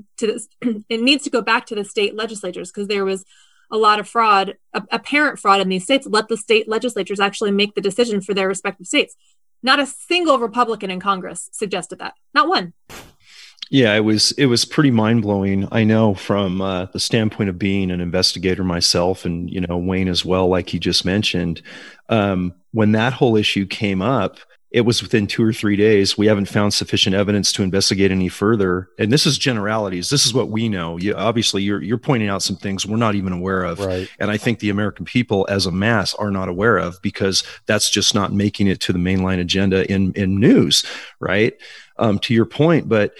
it needs to go back to the state legislatures because there was a lot of fraud, apparent fraud in these states. Let the state legislatures actually make the decision for their respective states. Not a single Republican in Congress suggested that. Not one. Yeah, it was pretty mind-blowing. I know from the standpoint of being an investigator myself and, Wayne as well, like he just mentioned, when that whole issue came up, it was within 2 or 3 days. We haven't found sufficient evidence to investigate any further. And this is generalities. This is what we know. Obviously, you're pointing out some things we're not even aware of. Right. And I think the American people as a mass are not aware of because that's just not making it to the mainline agenda in news, right? To your point. But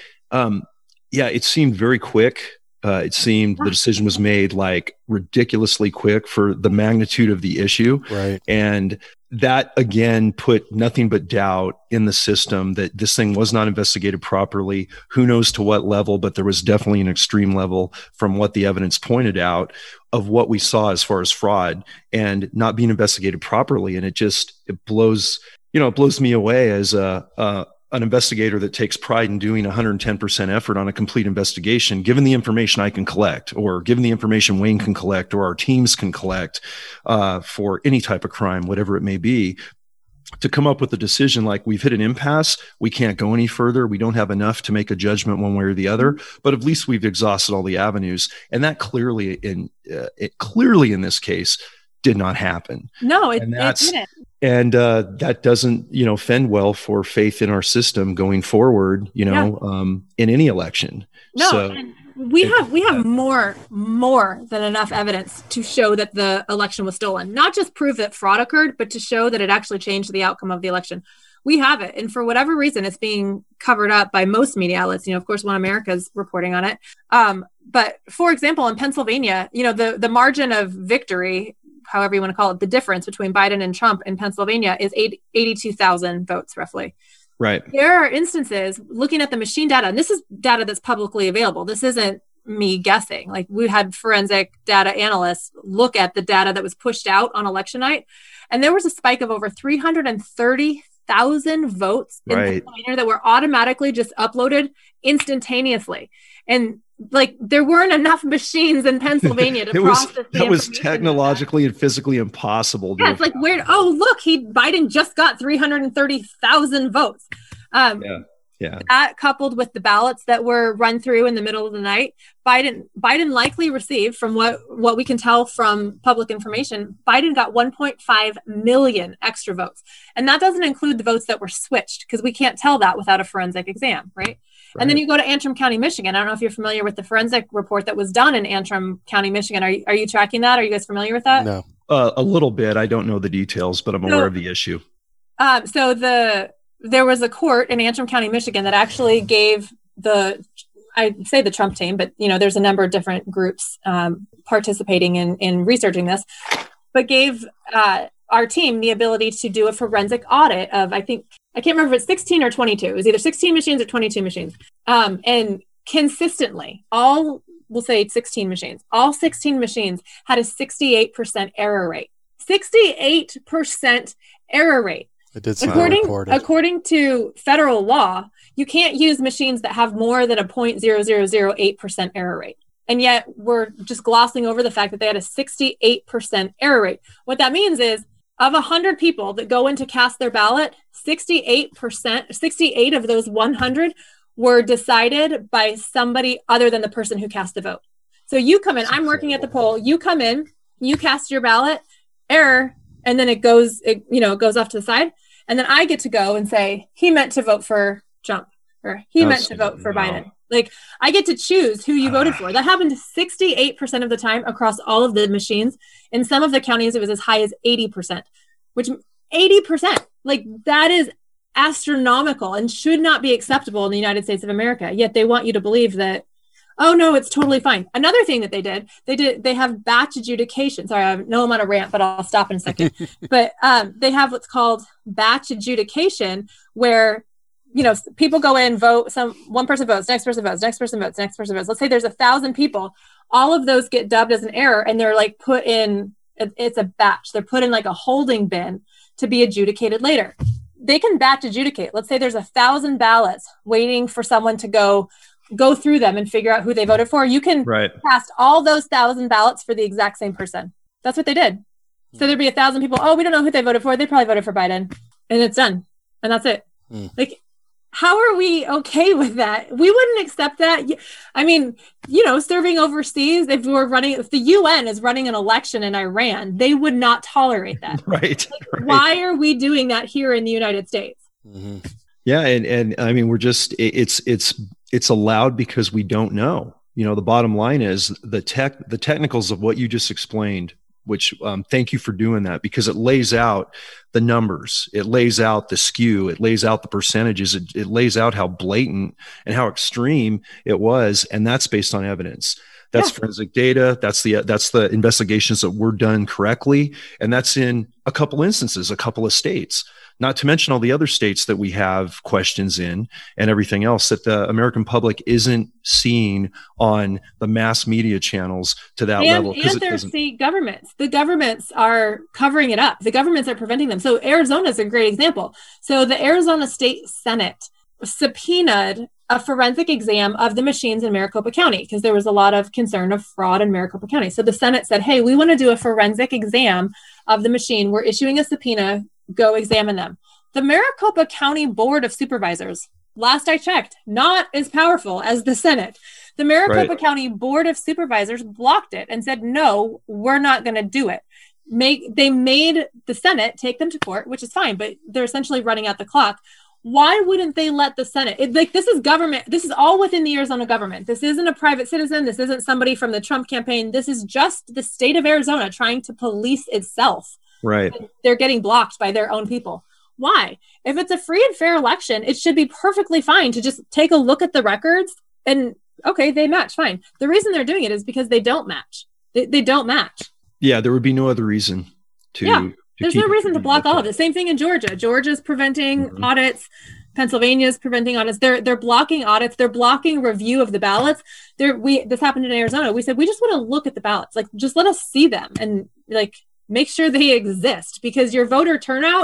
it seemed very quick. It seemed the decision was made like ridiculously quick for the magnitude of the issue. Right. And that again put nothing but doubt in the system that this thing was not investigated properly. Who knows to what level, but there was definitely an extreme level from what the evidence pointed out of what we saw as far as fraud and not being investigated properly. And it blows me away as an investigator that takes pride in doing 110% effort on a complete investigation, given the information I can collect or given the information Wayne can collect or our teams can collect for any type of crime, whatever it may be, to come up with a decision like we've hit an impasse. We can't go any further. We don't have enough to make a judgment one way or the other, but at least we've exhausted all the avenues. And that clearly in this case did not happen. No, it didn't. And that doesn't, fend well for faith in our system going forward, in any election. No, so, and we have more than enough evidence to show that the election was stolen. Not just prove that fraud occurred, but to show that it actually changed the outcome of the election. We have it. And for whatever reason, it's being covered up by most media outlets. Of course, One America is reporting on it. But for example, in Pennsylvania, the margin of victory, however you want to call it, the difference between Biden and Trump in Pennsylvania is 82,000 votes, roughly. Right. There are instances looking at the machine data, and this is data that's publicly available. This isn't me guessing. Like, we had forensic data analysts look at the data that was pushed out on election night, and there was a spike of over 330,000 votes in Pennsylvania that were automatically just uploaded instantaneously. And like there weren't enough machines in Pennsylvania to process the That was technologically and physically impossible. Yeah, it's like weird. Oh, look, Biden just got 330,000 votes. That coupled with the ballots that were run through in the middle of the night, Biden likely received, from what we can tell from public information, Biden got 1.5 million extra votes. And that doesn't include the votes that were switched, because we can't tell that without a forensic exam, right? And then you go to Antrim County, Michigan. I don't know if you're familiar with the forensic report that was done in Antrim County, Michigan. Are you tracking that? Are you guys familiar with that? No. A little bit. I don't know the details, but I'm aware of the issue. There was a court in Antrim County, Michigan that actually gave I'd say the Trump team, but there's a number of different groups participating in researching this, but gave our team the ability to do a forensic audit of, I can't remember if it's 16 or 22. It was either 16 machines or 22 machines. And consistently, we'll say 16 machines, all 16 machines had a 68% error rate. 68% error rate. It did according to federal law, you can't use machines that have more than a 0.0008% error rate. And yet we're just glossing over the fact that they had a 68% error rate. What that means is, of 100 people that go in to cast their ballot, 68 of those 100 were decided by somebody other than the person who cast the vote. So you come in, I'm working at the poll, you come in, you cast your ballot, error, and then it goes off to the side. And then I get to go and say, he meant to vote for Trump, or he meant to vote for Biden. Like, I get to choose who you voted for. That happened 68% of the time across all of the machines. In some of the counties, it was as high as 80%, which 80%, like, that is astronomical and should not be acceptable in the United States of America. Yet they want you to believe that, oh no, it's totally fine. Another thing that they have batch adjudication. Sorry, I know I'm on a rant, but I'll stop in a second. But they have what's called batch adjudication, where people go in, vote, one person votes, next person votes, next person votes, next person votes. Let's say there's 1,000 people. All of those get dubbed as an error, and they're like put in, it's a batch. They're put in like a holding bin to be adjudicated later. They can batch adjudicate. Let's say there's 1,000 ballots waiting for someone to go through them and figure out who they voted for. You can cast all those 1,000 ballots for the exact same person. That's what they did. So there'd be 1,000 people. Oh, we don't know who they voted for. They probably voted for Biden, and it's done. And that's it. Like, how are we okay with that? We wouldn't accept that. I mean, serving overseas, if the UN is running an election in Iran, they would not tolerate that. Right. Why are we doing that here in the United States? Mm-hmm. Yeah. And I mean, we're just, it's allowed because we don't know. The bottom line is the technicals of what you just explained, which thank you for doing that, because it lays out the numbers, it lays out the skew, it lays out the percentages, it lays out how blatant and how extreme it was, and that's based on evidence. That's forensic data. That's the investigations that were done correctly, and that's in a couple instances, a couple of states. Not to mention all the other states that we have questions in and everything else that the American public isn't seeing on the mass media channels to that level. And their state governments. The governments are covering it up. The governments are preventing them. So Arizona is a great example. So the Arizona State Senate subpoenaed a forensic exam of the machines in Maricopa County because there was a lot of concern of fraud in Maricopa County. So the Senate said, hey, we want to do a forensic exam of the machine. We're issuing a subpoena. Go examine them. The Maricopa County Board of Supervisors, last I checked, not as powerful as the Senate. The Maricopa County Board of Supervisors blocked it and said, no, we're not going to do it. They made the Senate take them to court, which is fine, but they're essentially running out the clock. Why wouldn't they let the Senate? This is government. This is all within the Arizona government. This isn't a private citizen. This isn't somebody from the Trump campaign. This is just the state of Arizona trying to police itself. Right. They're getting blocked by their own people. Why? If it's a free and fair election, it should be perfectly fine to just take a look at the records and, okay, they match, fine. The reason they're doing it is because they don't match. They don't match. Yeah, there would be no other reason to. Yeah, there's no reason to block all of it. Same thing in Georgia. Georgia's preventing audits. Pennsylvania's preventing audits. They're blocking audits. They're blocking review of the ballots. This happened in Arizona. We said, we just want to look at the ballots. Like, just let us see them and make sure they exist, because your voter turnout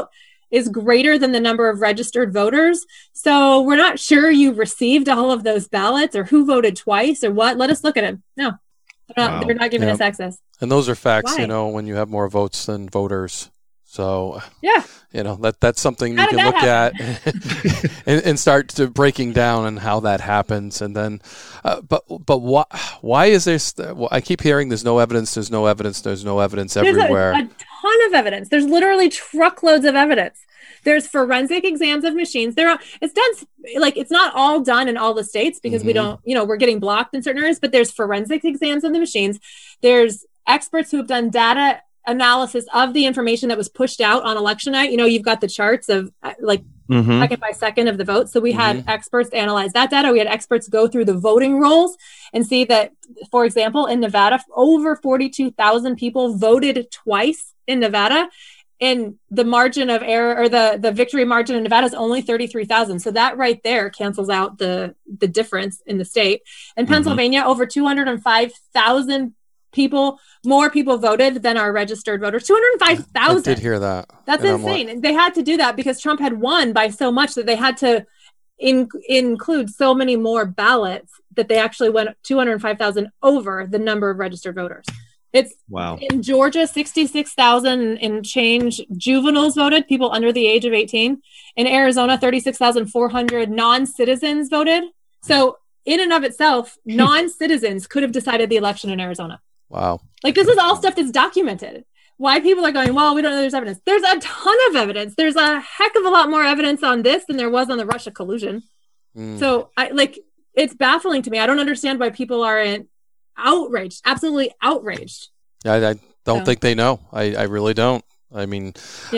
is greater than the number of registered voters. So we're not sure you received all of those ballots or who voted twice or what. Let us look at it. No, they're not giving us access. And those are facts, Why? when you have more votes than voters. So, yeah, that's something you can look at and start to breaking down on how that happens. And then, but why is there? I keep hearing there's no evidence everywhere. There's a ton of evidence. There's literally truckloads of evidence. There's forensic exams of machines. It's done, it's not all done in all the states because we don't, we're getting blocked in certain areas, but there's forensic exams of the machines. There's experts who have done data analysis of the information that was pushed out on election night. You've got the charts of second by second of the vote. So we had experts analyze that data. We had experts go through the voting rolls and see that, for example, in Nevada, over 42,000 people voted twice in Nevada. And the margin of error or the victory margin in Nevada is only 33,000. So that right there cancels out the difference in the state. In Pennsylvania, over 205,000 more people voted than our registered voters. 205,000. I did hear that. That's insane. And they had to do that because Trump had won by so much that they had to include so many more ballots that they actually went 205,000 over the number of registered voters. It's wow. In Georgia, 66,000 and change juveniles voted, people under the age of 18. In Arizona, 36,400 non-citizens voted. So in and of itself, non-citizens could have decided the election in Arizona. Wow. This is all stuff that's documented. Why people are going, well, we don't know there's evidence. There's a ton of evidence. There's a heck of a lot more evidence on this than there was on the Russia collusion. So it's baffling to me. I don't understand why people aren't outraged, absolutely outraged. I don't think they know. I really don't. I mean,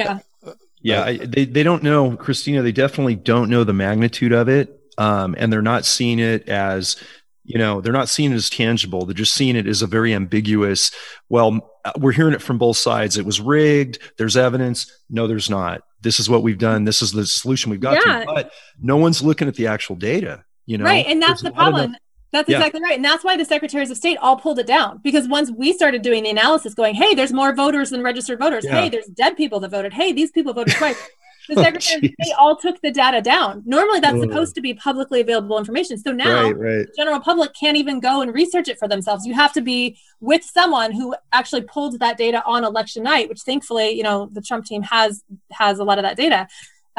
they don't know, Christina. They definitely don't know the magnitude of it. And they're not seeing it as, they're not seeing it as tangible. They're just seeing it as a very ambiguous, well, we're hearing it from both sides. It was rigged. There's evidence. No, there's not. This is what we've done. This is the solution we've got to. But no one's looking at the actual data, Right. And that's the problem. That's exactly right. And that's why the secretaries of state all pulled it down. Because once we started doing the analysis going, hey, there's more voters than registered voters. Yeah. Hey, there's dead people that voted. Hey, these people voted twice. The secretaries of state all took the data down. Normally that's supposed to be publicly available information. So now the general public can't even go and research it for themselves. You have to be with someone who actually pulled that data on election night, which thankfully, the Trump team has a lot of that data.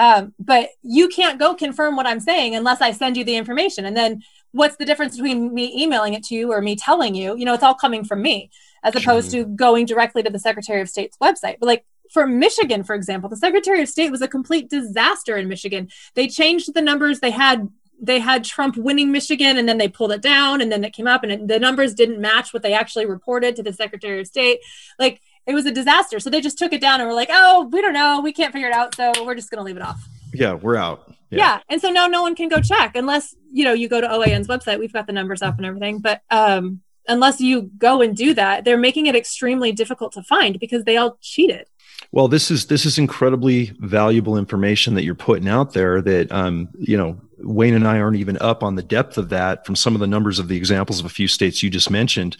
But you can't go confirm what I'm saying unless I send you the information. And then what's the difference between me emailing it to you or me telling you? It's all coming from me as opposed to going directly to the Secretary of State's website. But for Michigan, for example, the Secretary of State was a complete disaster in Michigan. They changed the numbers. They had Trump winning Michigan, and then they pulled it down, and then it came up, and the numbers didn't match what they actually reported to the Secretary of State. It was a disaster. So they just took it down and were like, oh, we don't know. We can't figure it out. So we're just going to leave it off. Yeah, we're out. Yeah. And so now no one can go check unless, you go to OAN's website. We've got the numbers up and everything. But unless you go and do that, they're making it extremely difficult to find because they all cheated. Well, this is incredibly valuable information that you're putting out there that, Wayne and I aren't even up on the depth of that from some of the numbers of the examples of a few states you just mentioned.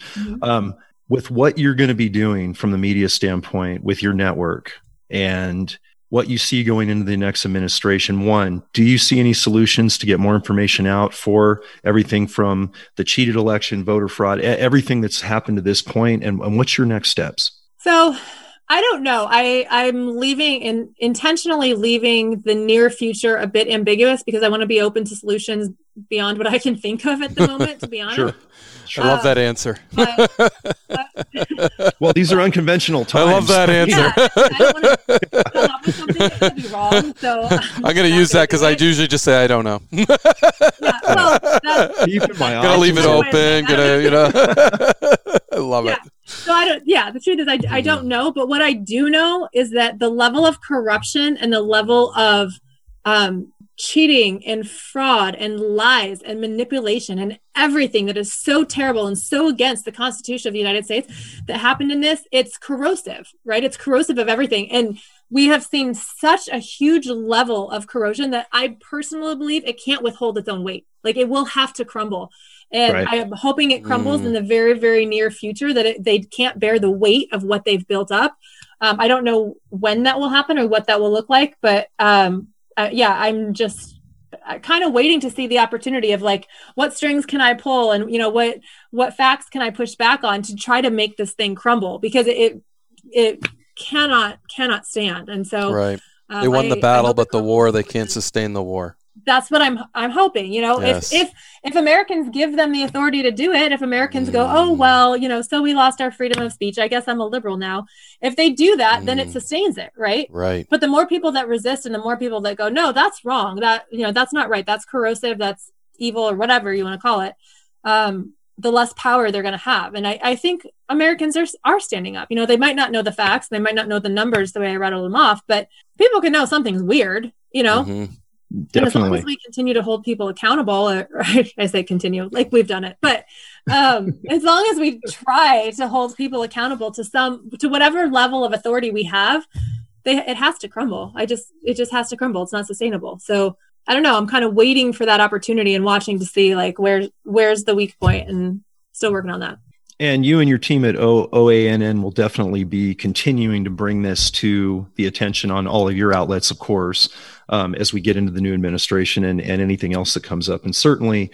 With what you're going to be doing from the media standpoint with your network and what you see going into the next administration, one, do you see any solutions to get more information out for everything from the cheated election, voter fraud, everything that's happened to this point? And what's your next steps? So I don't know. I'm intentionally leaving the near future a bit ambiguous because I want to be open to solutions beyond what I can think of at the moment, to be honest. Sure. I love that answer. Well, these are unconventional times. I love that answer. I don't want to come up with something that could be wrong. So I'm going to use that because I usually just say I don't know. Keeping my eyes. Gonna leave it open. I love it. So the truth is I don't know, but what I do know is that the level of corruption and the level of cheating and fraud and lies and manipulation and everything that is so terrible and so against the Constitution of the United States that happened in this, it's corrosive, right? It's corrosive of everything. And we have seen such a huge level of corrosion that I personally believe it can't withhold its own weight. It will have to crumble. And I am hoping it crumbles in the very, very near future, that they can't bear the weight of what they've built up. I don't know when that will happen or what that will look like, but I'm just kind of waiting to see the opportunity of like, what strings can I pull, and what facts can I push back on to try to make this thing crumble, because it cannot stand. And so right. They won the battle, but the war, they can't sustain the war. That's what I'm hoping, Yes. if Americans give them the authority to do it, if Americans go, oh, well, so we lost our freedom of speech, I guess I'm a liberal now. If they do that, then it sustains it. Right. Right. But the more people that resist and the more people that go, no, that's wrong, that, that's not right, that's corrosive, that's evil, or whatever you want to call it, the less power they're going to have. And I think Americans are standing up. They might not know the facts, they might not know the numbers the way I rattled them off, but people can know something's weird, Mm-hmm. Definitely. And as long as we continue to hold people accountable, I say continue, like we've done it, but as long as we try to hold people accountable to whatever level of authority we have, it has to crumble. It just has to crumble. It's not sustainable. So I don't know. I'm kind of waiting for that opportunity and watching to see like where's the weak point, and still working on that. And you and your team at OANN will definitely be continuing to bring this to the attention on all of your outlets, of course, as we get into the new administration and anything else that comes up. And certainly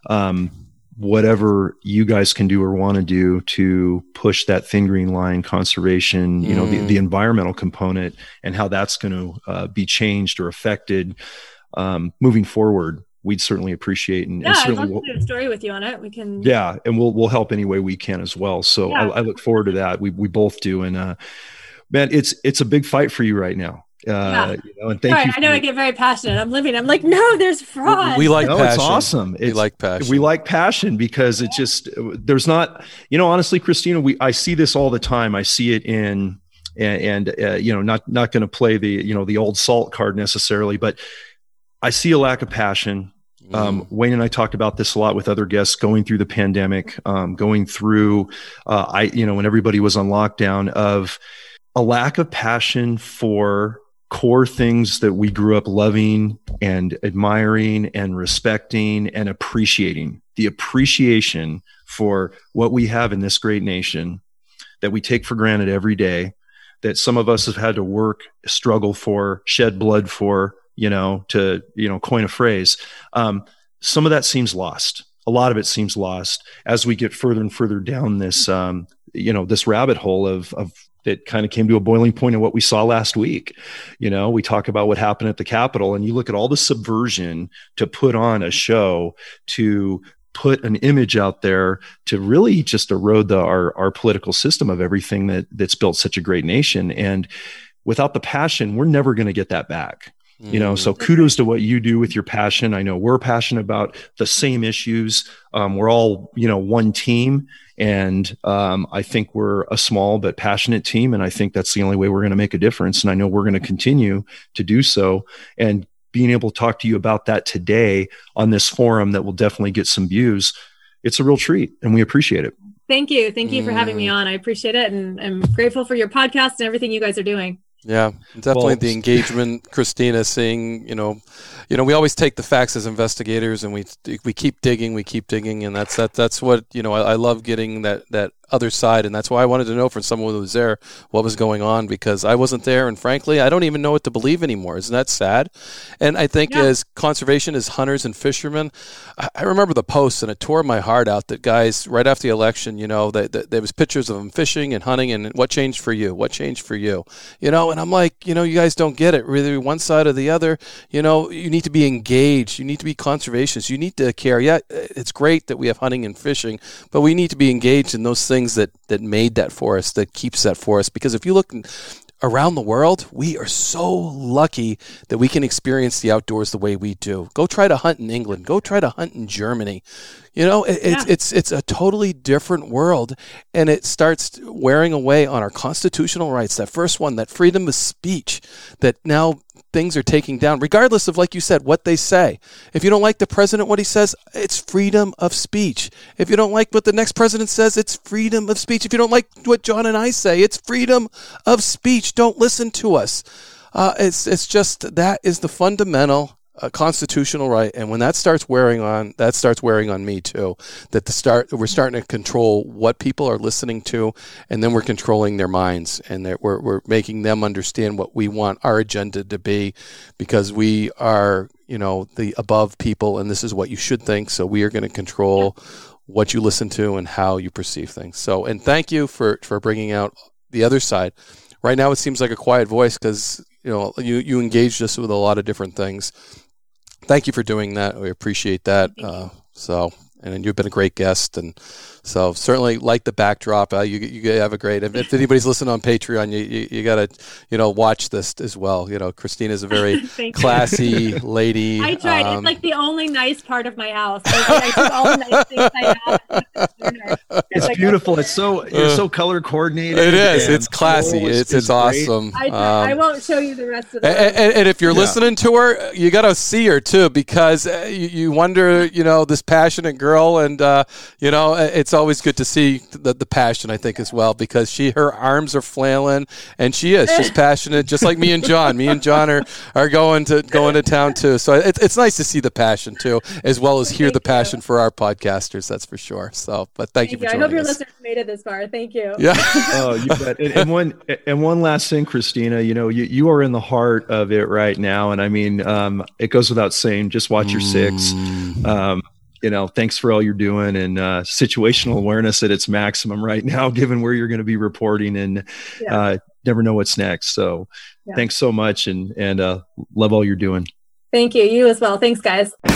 whatever you guys can do or want to do to push that thin green line conservation, the environmental component, and how that's going to be changed or affected moving forward, we'd certainly appreciate. And I'd love to do a story with you on it. We can. Yeah, and we'll help any way we can as well. So yeah. I look forward to that. We both do. And man, it's a big fight for you right now. And thank you. I know I get very passionate. I'm like, no, there's fraud. We like passion. It's awesome. We like passion. We like passion because it just, there's not, honestly, Christina, I see this all the time. I see it in, and not going to play the old salt card necessarily, but I see a lack of passion. Wayne and I talked about this a lot with other guests going through the pandemic, going through, when everybody was on lockdown, of a lack of passion for core things that we grew up loving and admiring and respecting and appreciating. The appreciation for what we have in this great nation that we take for granted every day, that some of us have had to work, struggle for, shed blood for, to coin a phrase. Some of that seems lost. A lot of it seems lost as we get further and further down this, this rabbit hole of that kind of came to a boiling point of what we saw last week. We talk about what happened at the Capitol, and you look at all the subversion to put on a show, to put an image out there, to really just erode our political system of everything that's built such a great nation. And without the passion, we're never going to get that back. So kudos to what you do with your passion. I know we're passionate about the same issues. We're all, one team. And I think we're a small but passionate team. And I think that's the only way we're going to make a difference. And I know we're going to continue to do so. And being able to talk to you about that today on this forum that will definitely get some views, it's a real treat. And we appreciate it. Thank you. Thank you for having me on. I appreciate it. And I'm grateful for your podcast and everything you guys are doing. Yeah, definitely the engagement, Christina, seeing, we always take the facts as investigators, and we keep digging, and that's what, I love getting that other side, and that's why I wanted to know from someone who was there what was going on, because I wasn't there, and frankly, I don't even know what to believe anymore. Isn't that sad? And I think as conservation, as hunters and fishermen, I remember the posts, and it tore my heart out that guys, right after the election, there was pictures of them fishing and hunting, and what changed for you? What changed for you? And I'm like, you guys don't get it. Really, one side or the other, you need to be engaged. You need to be conservationists. You need to care. Yeah, it's great that we have hunting and fishing, but we need to be engaged in those things that made that for us, that keeps that for us. Because if you look around the world, we are so lucky that we can experience the outdoors the way we do. Go try to hunt in England. Go try to hunt in Germany. It's a totally different world, and it starts wearing away on our constitutional rights. That first one, that freedom of speech, that now things are taking down, regardless of, like you said, what they say. If you don't like the president, what he says, it's freedom of speech. If you don't like what the next president says, it's freedom of speech. If you don't like what John and I say, it's freedom of speech. Don't listen to us. It's just, that is the fundamental a constitutional right, and when that starts wearing on me too. That we're starting to control what people are listening to, and then we're controlling their minds, and that we're making them understand what we want our agenda to be, because we are, the above people, and this is what you should think. So we are going to control what you listen to and how you perceive things. So, and thank you for bringing out the other side. Right now, it seems like a quiet voice because you engaged us with a lot of different things. Thank you for doing that. We appreciate that. And you've been a great guest, and so certainly like the backdrop. You have a great. If anybody's listening on Patreon, you got to watch this as well. Christina's a very classy lady. I tried. It's like the only nice part of my house. I do all the nice things I have. It's beautiful. It's you're so color coordinated. It is. It's classy. It's awesome. I won't show you the rest of it. And if you're listening to her, you got to see her too, because you wonder, this passionate girl. And it's always good to see the passion, I think, as well, because her arms are flailing, and she's passionate, just like me and John. Me and John are going to town too. So it's nice to see the passion too, as well as hear the passion for our podcasters. That's for sure. So, but thank you for joining us. I hope your listeners made it this far. Thank you. Yeah. Oh, you bet. And one last thing, Christina. You are in the heart of it right now, and I mean, it goes without saying. Just watch your six. Thanks for all you're doing, and situational awareness at its maximum right now, given where you're going to be reporting, and never know what's next. So thanks so much, and love all you're doing. Thank you. You as well. Thanks, guys.